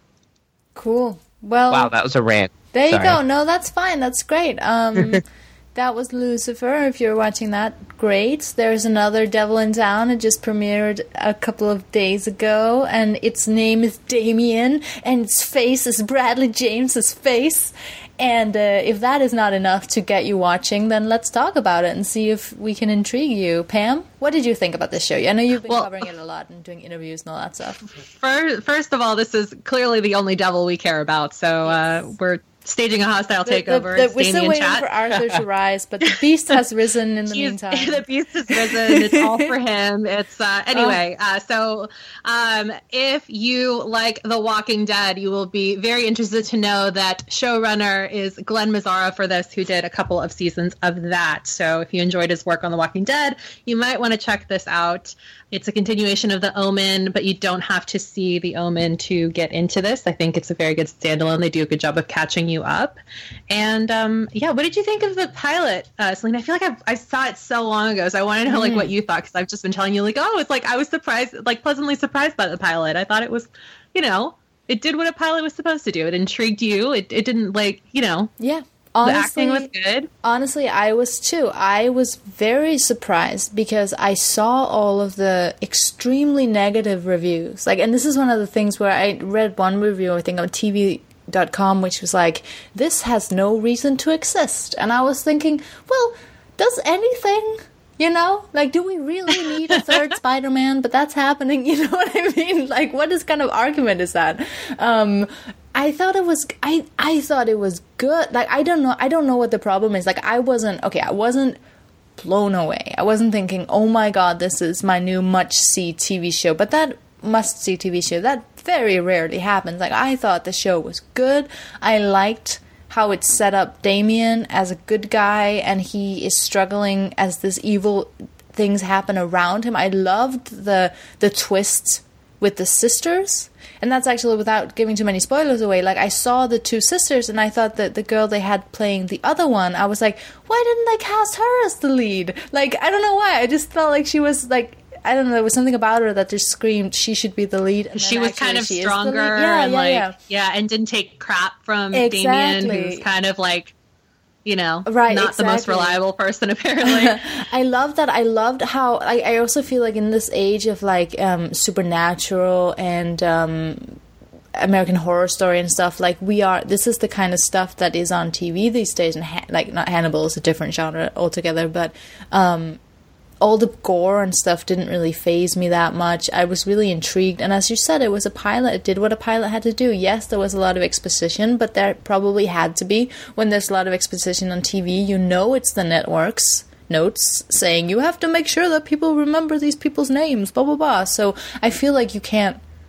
S1: Cool. Well,
S4: wow, that was a rant.
S1: There
S4: Sorry.
S1: you go. No, that's fine. That's great. Um, that was Lucifer. If you're watching that, great. There's another Devil in Town. It just premiered a couple of days ago, and its name is Damien, and its face is Bradley James's face. And uh, if that is not enough to get you watching, then let's talk about it and see if we can intrigue you. Pam, what did you think about this show? I know you've been
S3: well,
S1: covering it a lot and doing interviews and all that stuff.
S3: First, first of all, this is clearly the only devil we care about, so uh, we're staging a hostile
S1: The- the-
S3: takeover.
S1: the-
S3: It's
S1: we're still
S3: Damien
S1: waiting
S3: chat.
S1: for Arthur to rise, but the beast has risen in the
S3: He's-
S1: meantime.
S3: The beast has risen. It's all for him. It's uh, anyway. Uh, so, um, if you like The Walking Dead, you will be very interested to know that showrunner is Glenn Mazzara for this, who did a couple of seasons of that. So, if you enjoyed his work on The Walking Dead, you might want to check this out. It's a continuation of The Omen, but you don't have to see The Omen to get into this. I think it's a very good standalone. They do a good job of catching you up. And um, yeah, what did you think of the pilot, uh, Selena? I feel like I've, I saw it so long ago, so I want to know like what you thought, because I've just been telling you like, oh, it's like I was surprised, like pleasantly surprised by the pilot. I thought it was, you know, it did what a pilot was supposed to do. It intrigued you. It, it didn't like, you know,
S1: Yeah. Honestly,
S3: the acting was good.
S1: Honestly, I was too. I was very surprised because I saw all of the extremely negative reviews. Like, and this is one of the things where I read one review, I think on T V dot com, which was like, this has no reason to exist. And I was thinking, well, does anything? You know, like, do we really need a third Spider-Man? But that's happening. You know what I mean? Like, what is kind of argument is that? Um, I thought it was, I, I thought it was good. Like, I don't know, I don't know what the problem is. Like, I wasn't, okay, I wasn't blown away. I wasn't thinking, oh my god, this is my new must-see T V show. But that must-see T V show, that very rarely happens. Like, I thought the show was good. I liked how it set up Damien as a good guy, and he is struggling as this evil things happen around him. I loved the the twists with the sisters, and that's actually without giving too many spoilers away. Like, I saw the two sisters, and I thought that the girl they had playing the other one, I was like, why didn't they cast her as the lead? Like, I don't know why. I just felt like she was like, I don't know, there was something about her that just screamed she should be the lead. And
S3: She
S1: then
S3: was
S1: actually
S3: kind of
S1: she is the lead.
S3: stronger
S1: Yeah,
S3: and
S1: yeah,
S3: like
S1: yeah.
S3: yeah, and didn't take crap from
S1: Exactly.
S3: Damien, who's kind of like, you know,
S1: Right,
S3: not the most
S1: exactly.
S3: reliable person apparently.
S1: I love that. I loved how I, I also feel like in this age of like um, supernatural and um, American Horror Story and stuff, like we are. This is the kind of stuff that is on T V these days. And ha- like not Hannibal is a different genre altogether, but um, all the gore and stuff didn't really faze me that much. I was really intrigued, and as you said, it was a pilot. It did what a pilot had to do. Yes, there was a lot of exposition, but there probably had to be. When there's a lot of exposition on T V, you know it's the networks notes saying you have to make sure that people remember these people's names, blah blah blah. So I feel like you can't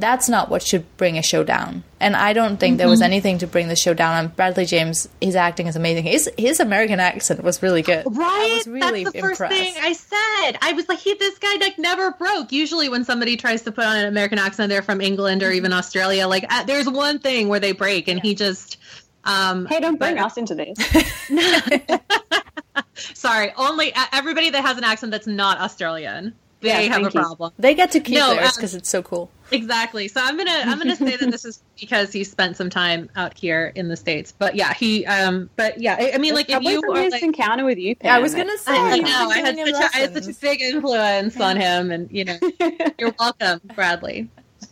S1: that's not what should bring a show down. And I don't think mm-hmm. there was anything to bring the show down. And Bradley James, his acting is amazing. His his American accent was really good.
S3: Right,
S1: I was really
S3: that's the
S1: impressed.
S3: First thing I said. I was like, he, this guy like never broke. Usually, when somebody tries to put on an American accent, they're from England or even Australia. Like, uh, there's one thing where they break, and yeah. he just. Um,
S2: hey, don't bring but, us into this.
S3: Sorry, only uh, everybody that has an accent that's not Australian. They yeah, have a problem.
S1: You. They get to keep no, theirs because um, it's so cool.
S3: Exactly. So I'm gonna I'm gonna say that this is because he spent some time out here in the States. But yeah, he um. But yeah, I, I mean, like if you
S2: from his
S3: like,
S2: encounter with you, Pam,
S1: yeah, I was gonna say.
S3: I know I had, such a, I had such a big influence on him, and you know, you're welcome, Bradley.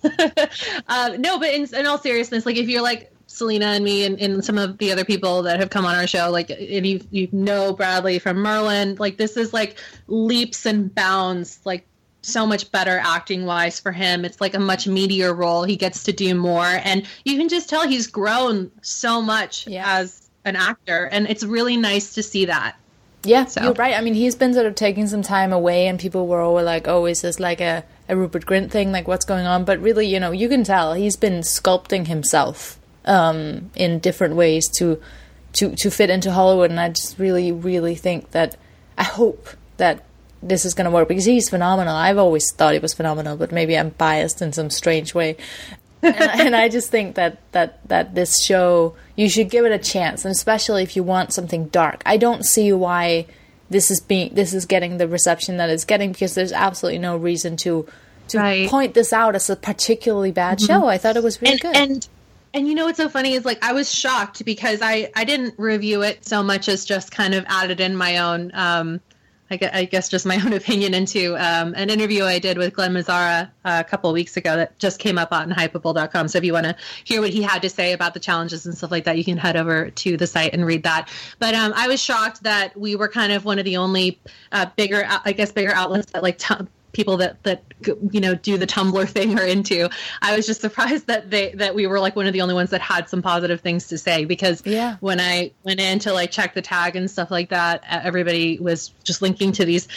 S3: uh, no, but in, in all seriousness, like if you're like Selena and me and, and some of the other people that have come on our show, like, and you you know Bradley from Merlin, like this is like leaps and bounds, like so much better acting wise for him. It's like a much meatier role. He gets to do more, and you can just tell he's grown so much yeah. as an actor, and it's really nice to see that.
S1: Yeah, so. You're right. I mean, he's been sort of taking some time away, and people were all like, oh, is this like a, a Rupert Grint thing? Like, what's going on? But really, you know, you can tell he's been sculpting himself um, in different ways to, to, to fit into Hollywood. And I just really, really think that, I hope that this is going to work, because he's phenomenal. I've always thought he was phenomenal, but maybe I'm biased in some strange way. and, and I just think that, that, that this show, you should give it a chance, and especially if you want something dark. I don't see why this is being this is getting the reception that it's getting, because there's absolutely no reason to to right. point this out as a particularly bad mm-hmm. show. I thought it was really
S3: and,
S1: good.
S3: And and you know what's so funny is, like, I was shocked because I, I didn't review it so much as just kind of added in my own um I guess, I guess just my own opinion into um, an interview I did with Glenn Mazzara uh, a couple of weeks ago that just came up on hypeable dot com. So if you want to hear what he had to say about the challenges and stuff like that, you can head over to the site and read that. But um, I was shocked that we were kind of one of the only uh, bigger, I guess, bigger outlets that like t- people that, that, you know, do the Tumblr thing are into. I was just surprised that they that we were like one of the only ones that had some positive things to say, because
S1: yeah.
S3: when I went in to like check the tag and stuff like that, everybody was just linking to these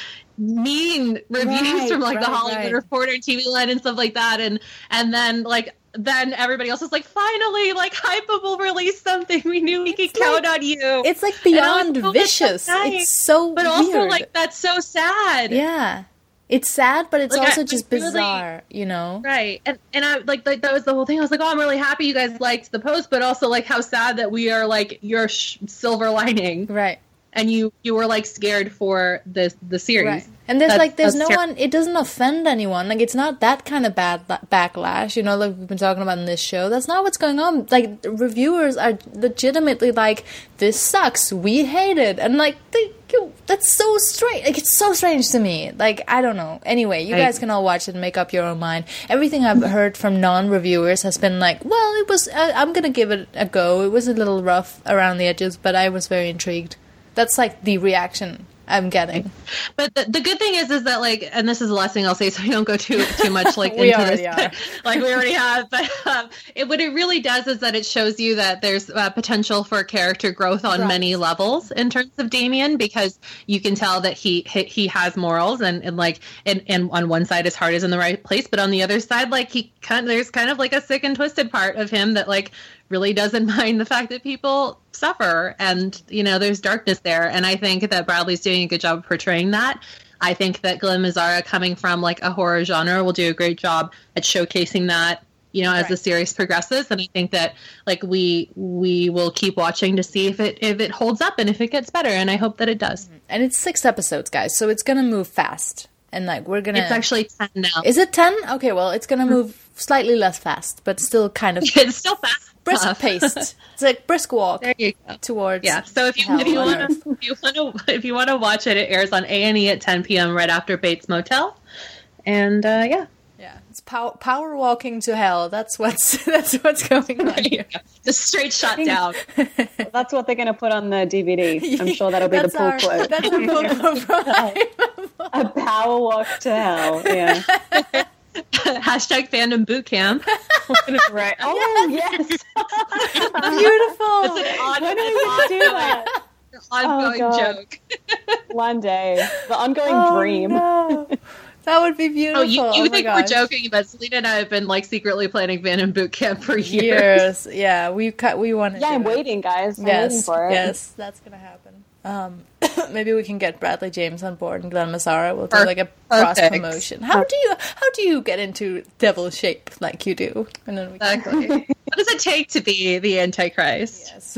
S3: mean reviews right, from like
S1: right,
S3: the Hollywood
S1: right.
S3: Reporter, T V Land and stuff like that. And, and then like, then everybody else was like, finally, like, Hypeable released something. We knew we could
S1: it's
S3: count
S1: like,
S3: on you.
S1: It's like beyond
S3: like, oh,
S1: vicious.
S3: So nice.
S1: It's so
S3: But
S1: weird.
S3: also, like, that's so sad.
S1: Yeah. It's sad, but it's
S3: like,
S1: also
S3: I,
S1: just
S3: really,
S1: bizarre, you know?
S3: Right. And and I like, like that was the whole thing. I was like, oh, I'm really happy you guys liked the post, but also like how sad that we are like your sh- silver lining.
S1: Right.
S3: And you, you were like scared for the the series.
S1: Right. And there's
S3: that's,
S1: like there's no
S3: ter-
S1: one. It doesn't offend anyone. Like, it's not that kind of bad la- backlash. You know, like we've been talking about in this show. That's not what's going on. Like, reviewers are legitimately like, this sucks. We hate it. And like, they, you, that's so strange. Like, it's so strange to me. Like, I don't know. Anyway, you guys can all watch it and make up your own mind. Everything I've heard from non-reviewers has been like, well, it was. Uh, I'm gonna give it a go. It was a little rough around the edges, but I was very intrigued. That's like the reaction I'm getting.
S3: But the, the good thing is, is that like, and this is the last thing I'll say, so we don't go too too much like
S1: we
S3: into this,
S1: are.
S3: like we already have. But um, it, what it really does is that it shows you that there's uh, potential for character growth on right. many levels in terms of Damien, because you can tell that he he, he has morals, and, and like, and, and on one side his heart is in the right place, but on the other side, like he kind of, there's kind of like a sick and twisted part of him that like really doesn't mind the fact that people suffer, and you know there's darkness there, and I think that Bradley's doing a good job of portraying that. I think that Glenn Mazzara, coming from like a horror genre, will do a great job at showcasing that, you know, as right. the series progresses, and I think that like we we will keep watching to see if it if it holds up and if it gets better, and I hope that it does.
S1: And it's six episodes, guys, so it's gonna move fast. And like we're gonna.
S3: It's actually ten now.
S1: Is it ten? Okay, well, it's gonna move slightly less fast, but still kind of.
S3: It's still fast.
S1: Brisk paced. It's like brisk walk.
S3: There you go.
S1: Towards.
S3: Yeah. So if you if you want to if you want to if you want to watch it, it airs on A and E at ten p.m. right after Bates Motel, and uh, yeah.
S1: Yeah, it's power power walking to hell. That's what's that's what's going on here.
S3: Just straight shot down.
S2: That's what they're going to put on the D V D. I'm sure that'll be the pull
S1: our,
S2: quote.
S1: That's a pull quote.
S2: A power walk to hell. Yeah.
S3: Hashtag fandom boot camp.
S2: Right. Oh yes.
S1: Beautiful.
S3: It's an odd,
S2: when do we do that?
S3: Ongoing
S2: oh,
S3: joke.
S2: One day, the ongoing
S1: oh,
S2: dream.
S1: No. That would be beautiful.
S3: Oh, you, you
S1: oh
S3: think we're joking, but Selena and I have been like secretly planning Venom boot camp for years.
S1: Years, yeah. We cut. We want.
S2: Yeah, I'm waiting, guys. I'm
S1: yes,
S2: waiting for it.
S1: Yes, that's gonna happen. Um, maybe we can get Bradley James on board and Glenn Massara. We'll do like a cross promotion. How do you how do you get into devil shape like you do? And then we
S3: exactly. What does it take to be the Antichrist?
S1: Yes.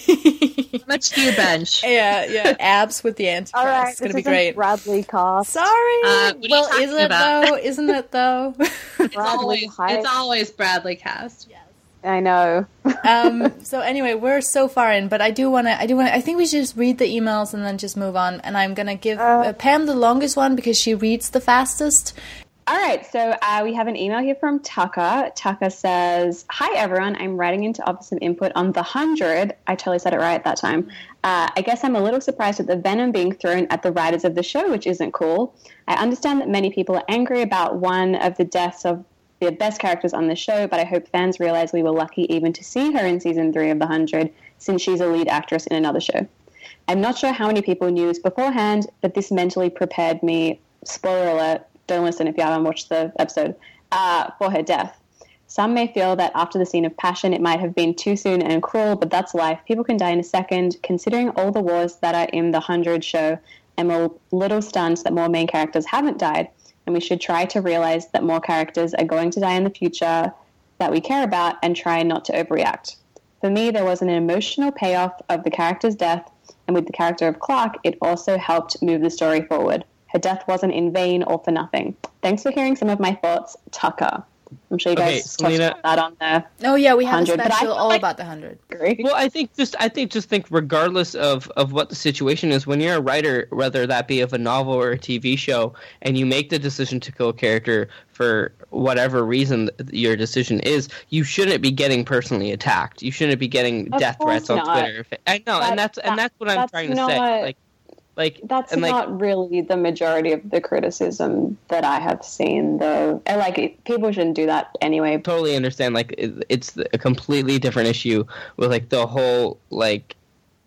S3: How much do you bench?
S1: Yeah, yeah. Abs with the Antichrist.
S2: All right,
S1: it's gonna
S2: this
S1: be great.
S2: Bradley Cost.
S1: Sorry.
S3: Uh, what are
S1: well,
S3: you
S1: is it
S3: about?
S1: though? Isn't it though?
S3: It's always, it's always Bradley Cast.
S1: Yes.
S2: I know.
S1: um, so anyway, we're so far in, but I do want to. I do want. I think we should just read the emails and then just move on. And I'm gonna give uh, uh, Pam the longest one because she reads the fastest.
S2: All right, so uh, we have an email here from Tucker. Tucker says, "Hi everyone, I'm writing in to offer some input on The Hundred." I totally said it right at that time. Uh, I guess I'm a little surprised at the venom being thrown at the writers of the show, which isn't cool. I understand that many people are angry about one of the deaths of the best characters on the show, but I hope fans realize we were lucky even to see her in season three of The Hundred, since she's a lead actress in another show. I'm not sure how many people knew this beforehand, but this mentally prepared me, spoiler alert, don't listen if you haven't watched the episode, uh, for her death. Some may feel that after the scene of passion, it might have been too soon and cruel, but that's life. People can die in a second. Considering all the wars that are in The Hundred show, I'm a little stunned that more main characters haven't died, and we should try to realize that more characters are going to die in the future that we care about and try not to overreact. For me, there was an emotional payoff of the character's death, and with the character of Clark, it also helped move the story forward. Her death wasn't in vain or for nothing. Thanks for hearing some of my thoughts, Tucker. I'm sure you guys
S4: Okay,
S2: touched
S4: Selena-
S2: on that on the
S1: Oh yeah, we have
S2: hundred,
S1: a
S2: but I
S1: special
S2: feel
S1: all
S2: like-
S1: about the hundred.
S2: Great.
S4: Well, I think just I think just think regardless of, of what the situation is, when you're a writer, whether that be of a novel or a T V show, and you make the decision to kill a character for whatever reason your decision is, you shouldn't be getting personally attacked. You shouldn't be getting
S2: Of
S4: death
S2: course
S4: threats on
S2: not.
S4: Twitter. I know,
S2: That-
S4: and that's and
S2: that-
S4: that's what I'm
S2: that's
S4: trying to
S2: not-
S4: say. Like, like
S2: That's
S4: and like,
S2: not really the majority of the criticism that I have seen, though. And, like, it, people shouldn't do that anyway.
S4: totally understand. Like, it, it's a completely different issue with like the whole like.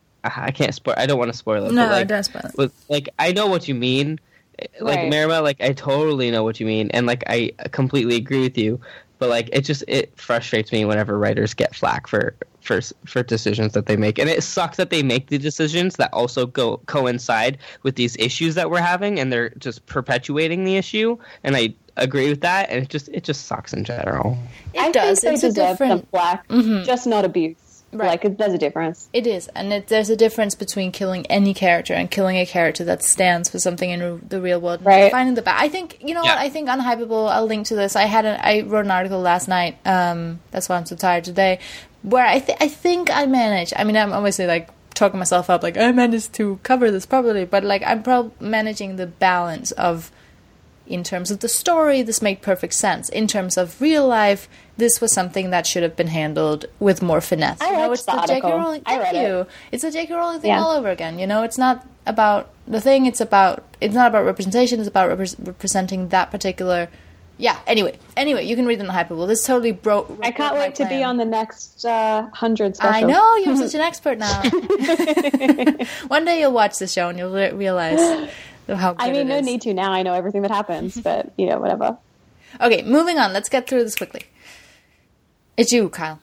S4: I can't spoil. I don't want to spoil it.
S1: No,
S4: but, like,
S1: it does spoil it.
S4: with like I know what you mean, like
S2: Right.
S4: Maribel, like I totally know what you mean, and like I completely agree with you. But like it just it frustrates me whenever writers get flack for for for decisions that they make, and it sucks that they make the decisions that also go coincide with these issues that we're having, and they're just perpetuating the issue. And I agree with that, and it just it just sucks in general.
S1: It
S2: I
S1: does.
S2: think
S1: It's
S2: they
S1: a
S2: deserve
S1: different.
S2: some flack,
S1: Mhm.
S2: just not abuse.
S1: Right.
S2: Like, it, there's a difference.
S1: It is, and it, there's a difference between killing any character and killing a character that stands for something in re- the real world. And
S2: Right.
S1: Finding the ba- I think you know
S4: Yeah.
S1: what I think Unhypeable. I'll link to this. I had an, I wrote an article last night. Um, that's why I'm so tired today. Where I th- I think I managed. I mean, I'm obviously like talking myself up, like I managed to cover this properly, but like I'm pro- managing the balance of. In terms of the story, this made perfect sense. In terms of real life, this was something that should have been handled with more finesse.
S2: I
S1: you know,
S2: liked
S1: it's
S2: the
S1: the J K
S2: article.
S1: Rowling.
S2: I
S1: Thank
S2: read
S1: you.
S2: it.
S1: It's a J K Rowling thing
S2: Yeah.
S1: all over again. You know, it's not about the thing. It's about it's not about representation. It's about repre- representing that particular. Yeah. Anyway, anyway, you can read it in Hypeable. This totally broke.
S2: I can't wait to be on the next uh, hundred special.
S1: I know you're such an expert now. One day you'll watch the show and you'll re- realize how good
S2: I mean,
S1: it
S2: no
S1: is.
S2: need to now. I know everything that happens, but, you know, whatever.
S1: Okay, moving on. Let's get through this quickly. It's you, Kyle.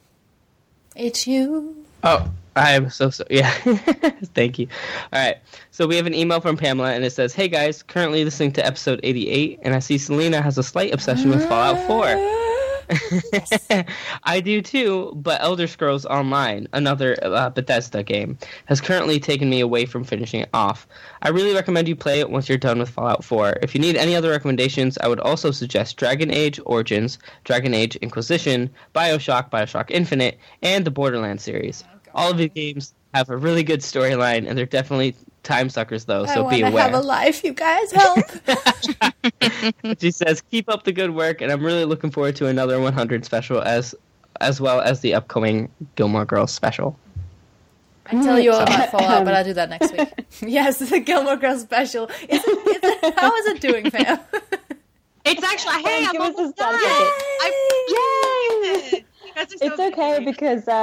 S1: It's you.
S4: Oh, I'm so so yeah. Thank you. All right. So we have an email from Pamela, and it says, "Hey guys, currently listening to episode eighty-eight, and I see Selena has a slight obsession with Fallout four. I do too, but Elder Scrolls Online, another uh, Bethesda game, has currently taken me away from finishing it off. I really recommend you play it once you're done with Fallout four. If you need any other recommendations, I would also suggest Dragon Age Origins, Dragon Age Inquisition, BioShock, BioShock Infinite, and the Borderlands series. All of these games have a really good storyline, and they're definitely time suckers, though, so
S1: I
S4: be
S1: wanna
S4: aware."
S1: have a life, you guys. Help.
S4: She says, "Keep up the good work, and I'm really looking forward to another one hundred special, as as well as the upcoming Gilmore Girls special."
S1: I tell you all about Fallout, but I'll do that next week. Yes, the Gilmore Girls special. Is it, is it, how is it doing, fam?
S3: It's actually, hey, I'm
S2: Give us a
S3: almost
S2: stat
S3: done.
S2: ticket.
S3: I'm, yay! You guys are so
S2: It's okay
S3: busy.
S2: because uh,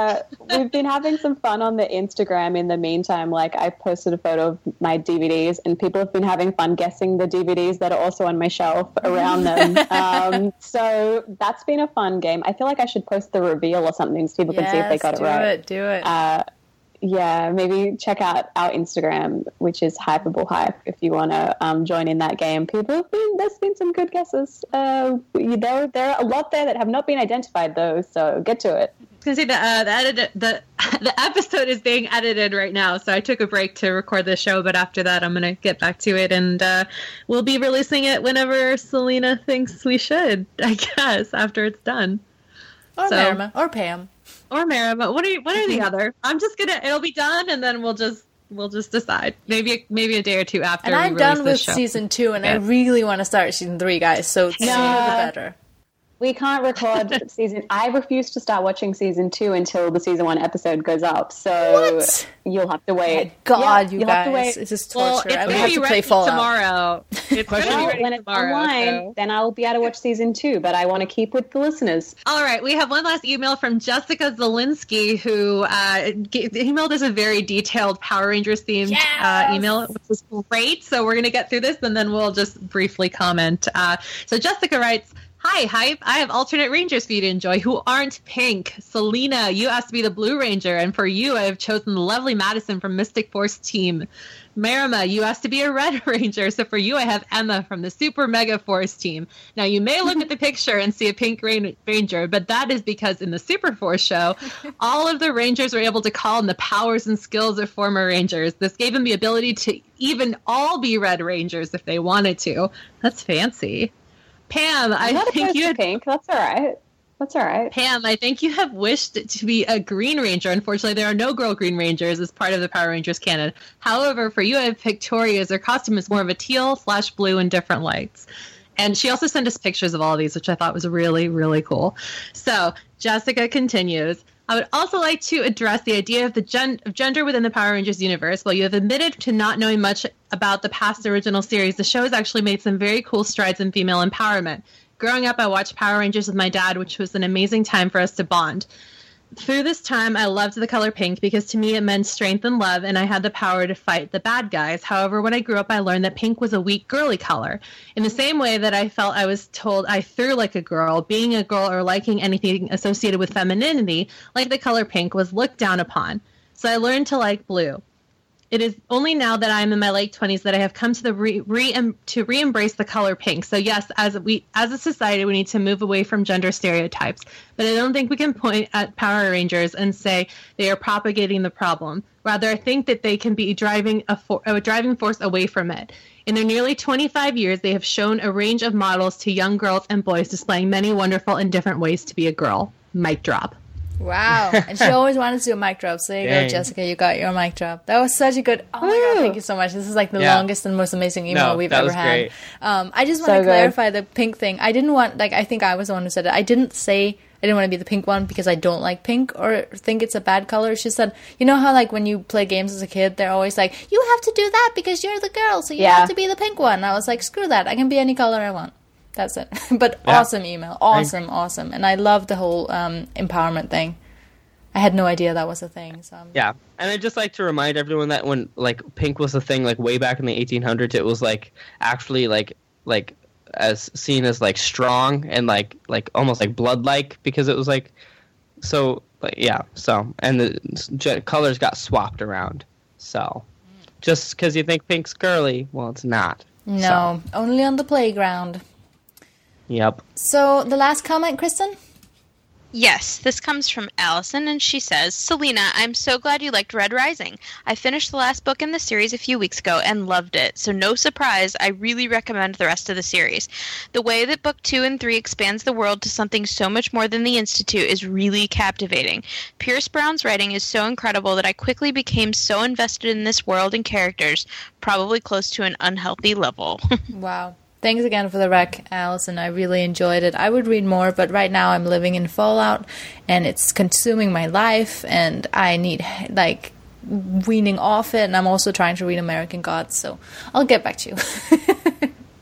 S2: we've been having some fun on the Instagram in the meantime. Like, I posted a photo of my D V Ds, and people have been having fun guessing the D V Ds that are also on my shelf around them. Um, so that's been a fun game. I feel like I should post the reveal or something so people
S1: yes,
S2: can see if they got it
S1: do
S2: right.
S1: It, do it.
S2: Uh, yeah, maybe check out our Instagram, which is Hypeable Hype, if you want to um, join in that game. People have been, there's been some good guesses. Uh, there, there are a lot there that have not been identified, though, so get to it.
S3: I was going to say, the, uh, the, edit- the, the episode is being edited right now, so I took a break to record the show, but after that I'm going to get back to it, and uh, we'll be releasing it whenever Selena thinks we should, I guess, after it's done.
S1: Or
S3: so,
S1: Marama, or Pam.
S3: Or Mara, but what are you, what are the other? I'm just gonna. It'll be done, and then we'll just we'll just decide. Maybe maybe a day or two after.
S1: And I'm
S3: we
S1: done with
S3: show.
S1: season two, and
S3: yeah.
S1: I really want to start season three, guys. So sooner the better.
S2: We can't record season. I refuse to start watching season two until the season one episode goes up. So
S1: what?
S2: You'll have to wait.
S1: Oh God,
S2: yeah,
S1: you
S2: you'll
S1: guys,
S2: have to wait.
S1: it's just
S3: Well,
S1: torture.
S3: it's
S1: I would
S3: gonna
S1: have
S3: be
S1: to play
S3: ready
S1: Fallout
S3: tomorrow. It's gonna be
S2: Well,
S3: ready
S2: when it's
S3: tomorrow.
S2: online,
S3: So.
S2: then I'll be able to watch season two. But I want to keep with the listeners.
S3: All right, we have one last email from Jessica Zielinski, who uh, g- emailed us a very detailed Power Rangers themed
S1: Yes!
S3: uh, email, which was great. So we're going to get through this, and then we'll just briefly comment. Uh, so Jessica writes, "Hi, Hype. I have alternate Rangers for you to enjoy who aren't pink. Selena, you asked to be the Blue Ranger, and for you, I have chosen the lovely Madison from Mystic Force team. Marama, you asked to be a Red Ranger, so for you, I have Emma from the Super Mega Force team. Now, you may look at the picture and see a pink Rain- Ranger, but that is because in the Super Force show, all of the Rangers were able to call in the powers and skills of former Rangers. This gave them the ability to even all be Red Rangers if they wanted to. That's fancy. Pam,
S2: I'm
S3: I
S2: not
S3: think
S2: opposed
S3: you
S2: to
S3: had,
S2: pink. That's all right. That's all right.
S3: Pam, I think you have wished to be a Green Ranger. Unfortunately, there are no girl Green Rangers as part of the Power Rangers canon. However, for you, I have Victoria's. Her costume is more of a teal slash blue and different lights. And she also sent us pictures of all of these, which I thought was really, really cool. So Jessica continues. I would also like to address the idea of the gen- of gender within the Power Rangers universe. While you have admitted to not knowing much about the past original series, the show has actually made some very cool strides in female empowerment. Growing up, I watched Power Rangers with my dad, which was an amazing time for us to bond. Through this time, I loved the color pink because to me it meant strength and love, and I had the power to fight the bad guys. However, when I grew up, I learned that pink was a weak, girly color. In the same way that I felt I was told I threw like a girl, being a girl or liking anything associated with femininity, like the color pink, was looked down upon. So I learned to like blue. It is only now that I'm in my late twenties that I have come to the re, re to re-embrace the color pink. So yes, as we as a society, we need to move away from gender stereotypes. But I don't think we can point at Power Rangers and say they are propagating the problem. Rather, I think that they can be driving a, for, a driving force away from it. In their nearly twenty-five years, they have shown a range of models to young girls and boys displaying many wonderful and different ways to be a girl. Mic drop.
S1: Wow. And she always wanted to do a mic drop. So there you
S4: Dang.
S1: go, Jessica. You got your mic drop. That was such a good... Oh, my God. Thank you so much. This is like the
S4: Yeah.
S1: longest and most amazing email
S4: No,
S1: we've
S4: that
S1: ever
S4: was
S1: had.
S4: great.
S1: Um, I just want
S2: So
S1: to
S2: good.
S1: clarify the pink thing. I didn't want... Like, I think I was the one who said it. I didn't say I didn't want to be the pink one because I don't like pink or think it's a bad color. It's just that, you know how, like, when you play games as a kid, they're always like, you have to do that because you're the girl, so you
S2: Yeah.
S1: have to be the pink one. And I was like, screw that. I can be any color I want. That's it. But
S4: Yeah.
S1: awesome email. Awesome, awesome. And I love the whole um, empowerment thing. I had no idea that was a thing. So I'm-
S4: Yeah, and I'd just like to remind everyone that when like pink was a thing, like way back in the eighteen hundreds, it was like actually like like as seen as like strong and like like almost like blood-like because it was like so like, yeah. So and the j- colors got swapped around. So just because you think pink's girly, well, it's not.
S1: No, only on the playground.
S4: Yep.
S1: So the last comment, Kristen?
S5: Yes, this comes from Allison, and she says, Selena, I'm so glad you liked Red Rising. I finished the last book in the series a few weeks ago and loved it, so no surprise, I really recommend the rest of the series. The way that book two and three expands the world to something so much more than the Institute is really captivating. Pierce Brown's writing is so incredible that I quickly became so invested in this world and characters, probably close to an unhealthy level.
S1: Wow. Thanks again for the rec, Allison. I really enjoyed it. I would read more, but right now I'm living in Fallout, and it's consuming my life, and I need, like, weaning off it, and I'm also trying to read American Gods, so I'll get back to you.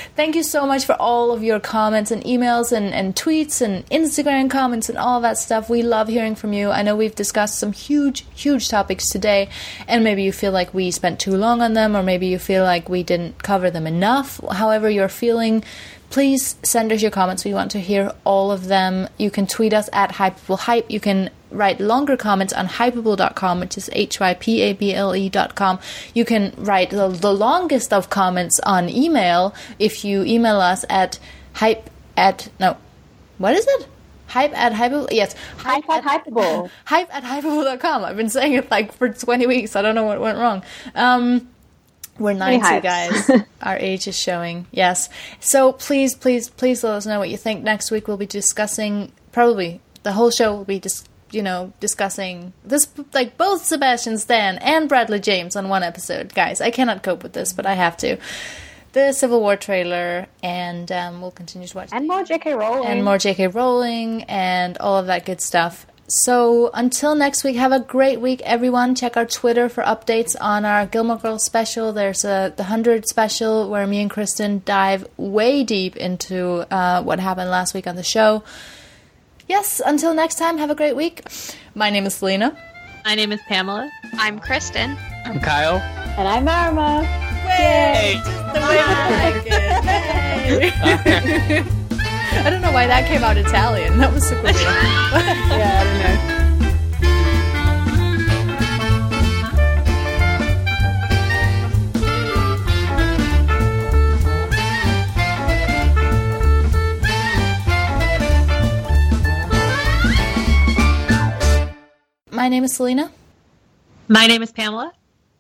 S1: thank you so much for all of your comments and emails and, and tweets and Instagram comments and all that stuff. We love hearing from you. I know we've discussed some huge, huge topics today, and maybe you feel like we spent too long on them, or maybe you feel like we didn't cover them enough. However you're feeling, please send us your comments. We want to hear all of them. You can tweet us at HypableHype. You can write longer comments on hypable dot com, which is H Y P A B L E dot com. You can write the, the longest of comments on email if you email us at hype at, no, what is it? Hype at hypable, yes.
S2: Hype, hype at hypable.
S1: Hype at hypable dot com. I've been saying it like for twenty weeks. I don't know what went wrong. Um... We're ninety, guys. Our age is showing. Yes. So please, please, please let us know what you think. Next week we'll be discussing, probably the whole show will be just, you know, discussing this, like both Sebastian Stan and Bradley James on one episode. Guys, I cannot cope with this, but I have to. The Civil War trailer, and um, we'll continue to watch.
S2: And more J K Rowling.
S1: And more J K Rowling, and all of that good stuff. So until next week, have a great week, everyone. Check our Twitter for updates on our Gilmore Girls special. There's a the one hundred special where me and Kristen dive way deep into uh, what happened last week on the show. Yes, until next time, have a great week. My name is Selena.
S3: My name is Pamela.
S5: I'm Kristen.
S4: I'm Kyle.
S2: And I'm Arma.
S1: Yay! Just the way I like it. Yay! I don't know why that came out Italian. That was super weird.
S2: Yeah, I don't know.
S1: My name is Selena.
S3: My name is Pamela.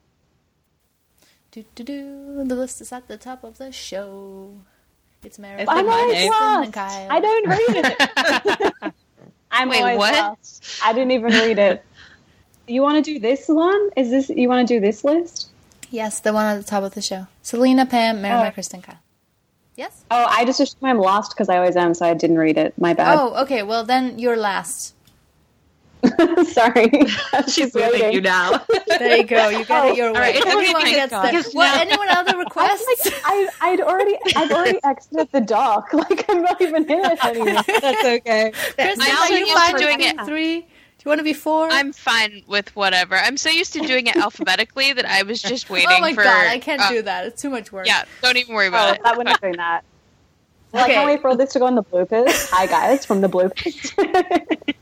S1: Do do do. The list is at the top of the show. It's Mary.
S2: I'm always lost.
S1: Kyle.
S2: I don't read it. I'm
S5: Wait,
S2: always
S5: what?
S2: lost. I didn't even read it. You want to do this one? Is this you want to do this list?
S1: Yes, the one at the top of the show. Selena, Pam, Mary,
S2: Oh.
S1: Kristen, Kyle. Yes?
S2: Oh, I just assume I'm lost because I always am, so I didn't read it. My bad.
S1: Oh, okay. Well, then you're last.
S2: Sorry.
S3: She's moving you now.
S1: There you go. You got it your way.
S3: right.
S1: Everyone
S5: Okay,
S1: gets
S5: God.
S1: there. What? Anyone other requests?
S2: I, I'd already, I'd already exited the dock. Like I'm not even in it anymore.
S3: That's okay.
S1: Kristen,
S5: I'm
S1: are
S5: so
S1: you
S5: used
S1: fine
S5: to doing
S1: with
S5: it.
S1: three? Do you want to be four?
S5: I'm fine with whatever. I'm so used to doing it alphabetically that I was just waiting
S1: oh my
S5: for.
S1: god, I can't
S5: uh,
S1: do that. It's too much work.
S5: Yeah, don't even worry
S2: Oh,
S5: about it.
S2: that we're not doing that. Well,
S1: Okay.
S2: I can't wait for all this to go in the bloopers. Hi guys, from the bloopers.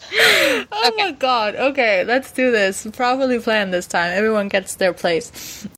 S1: Oh my god. Okay, let's do this. Properly planned this time. Everyone gets their place.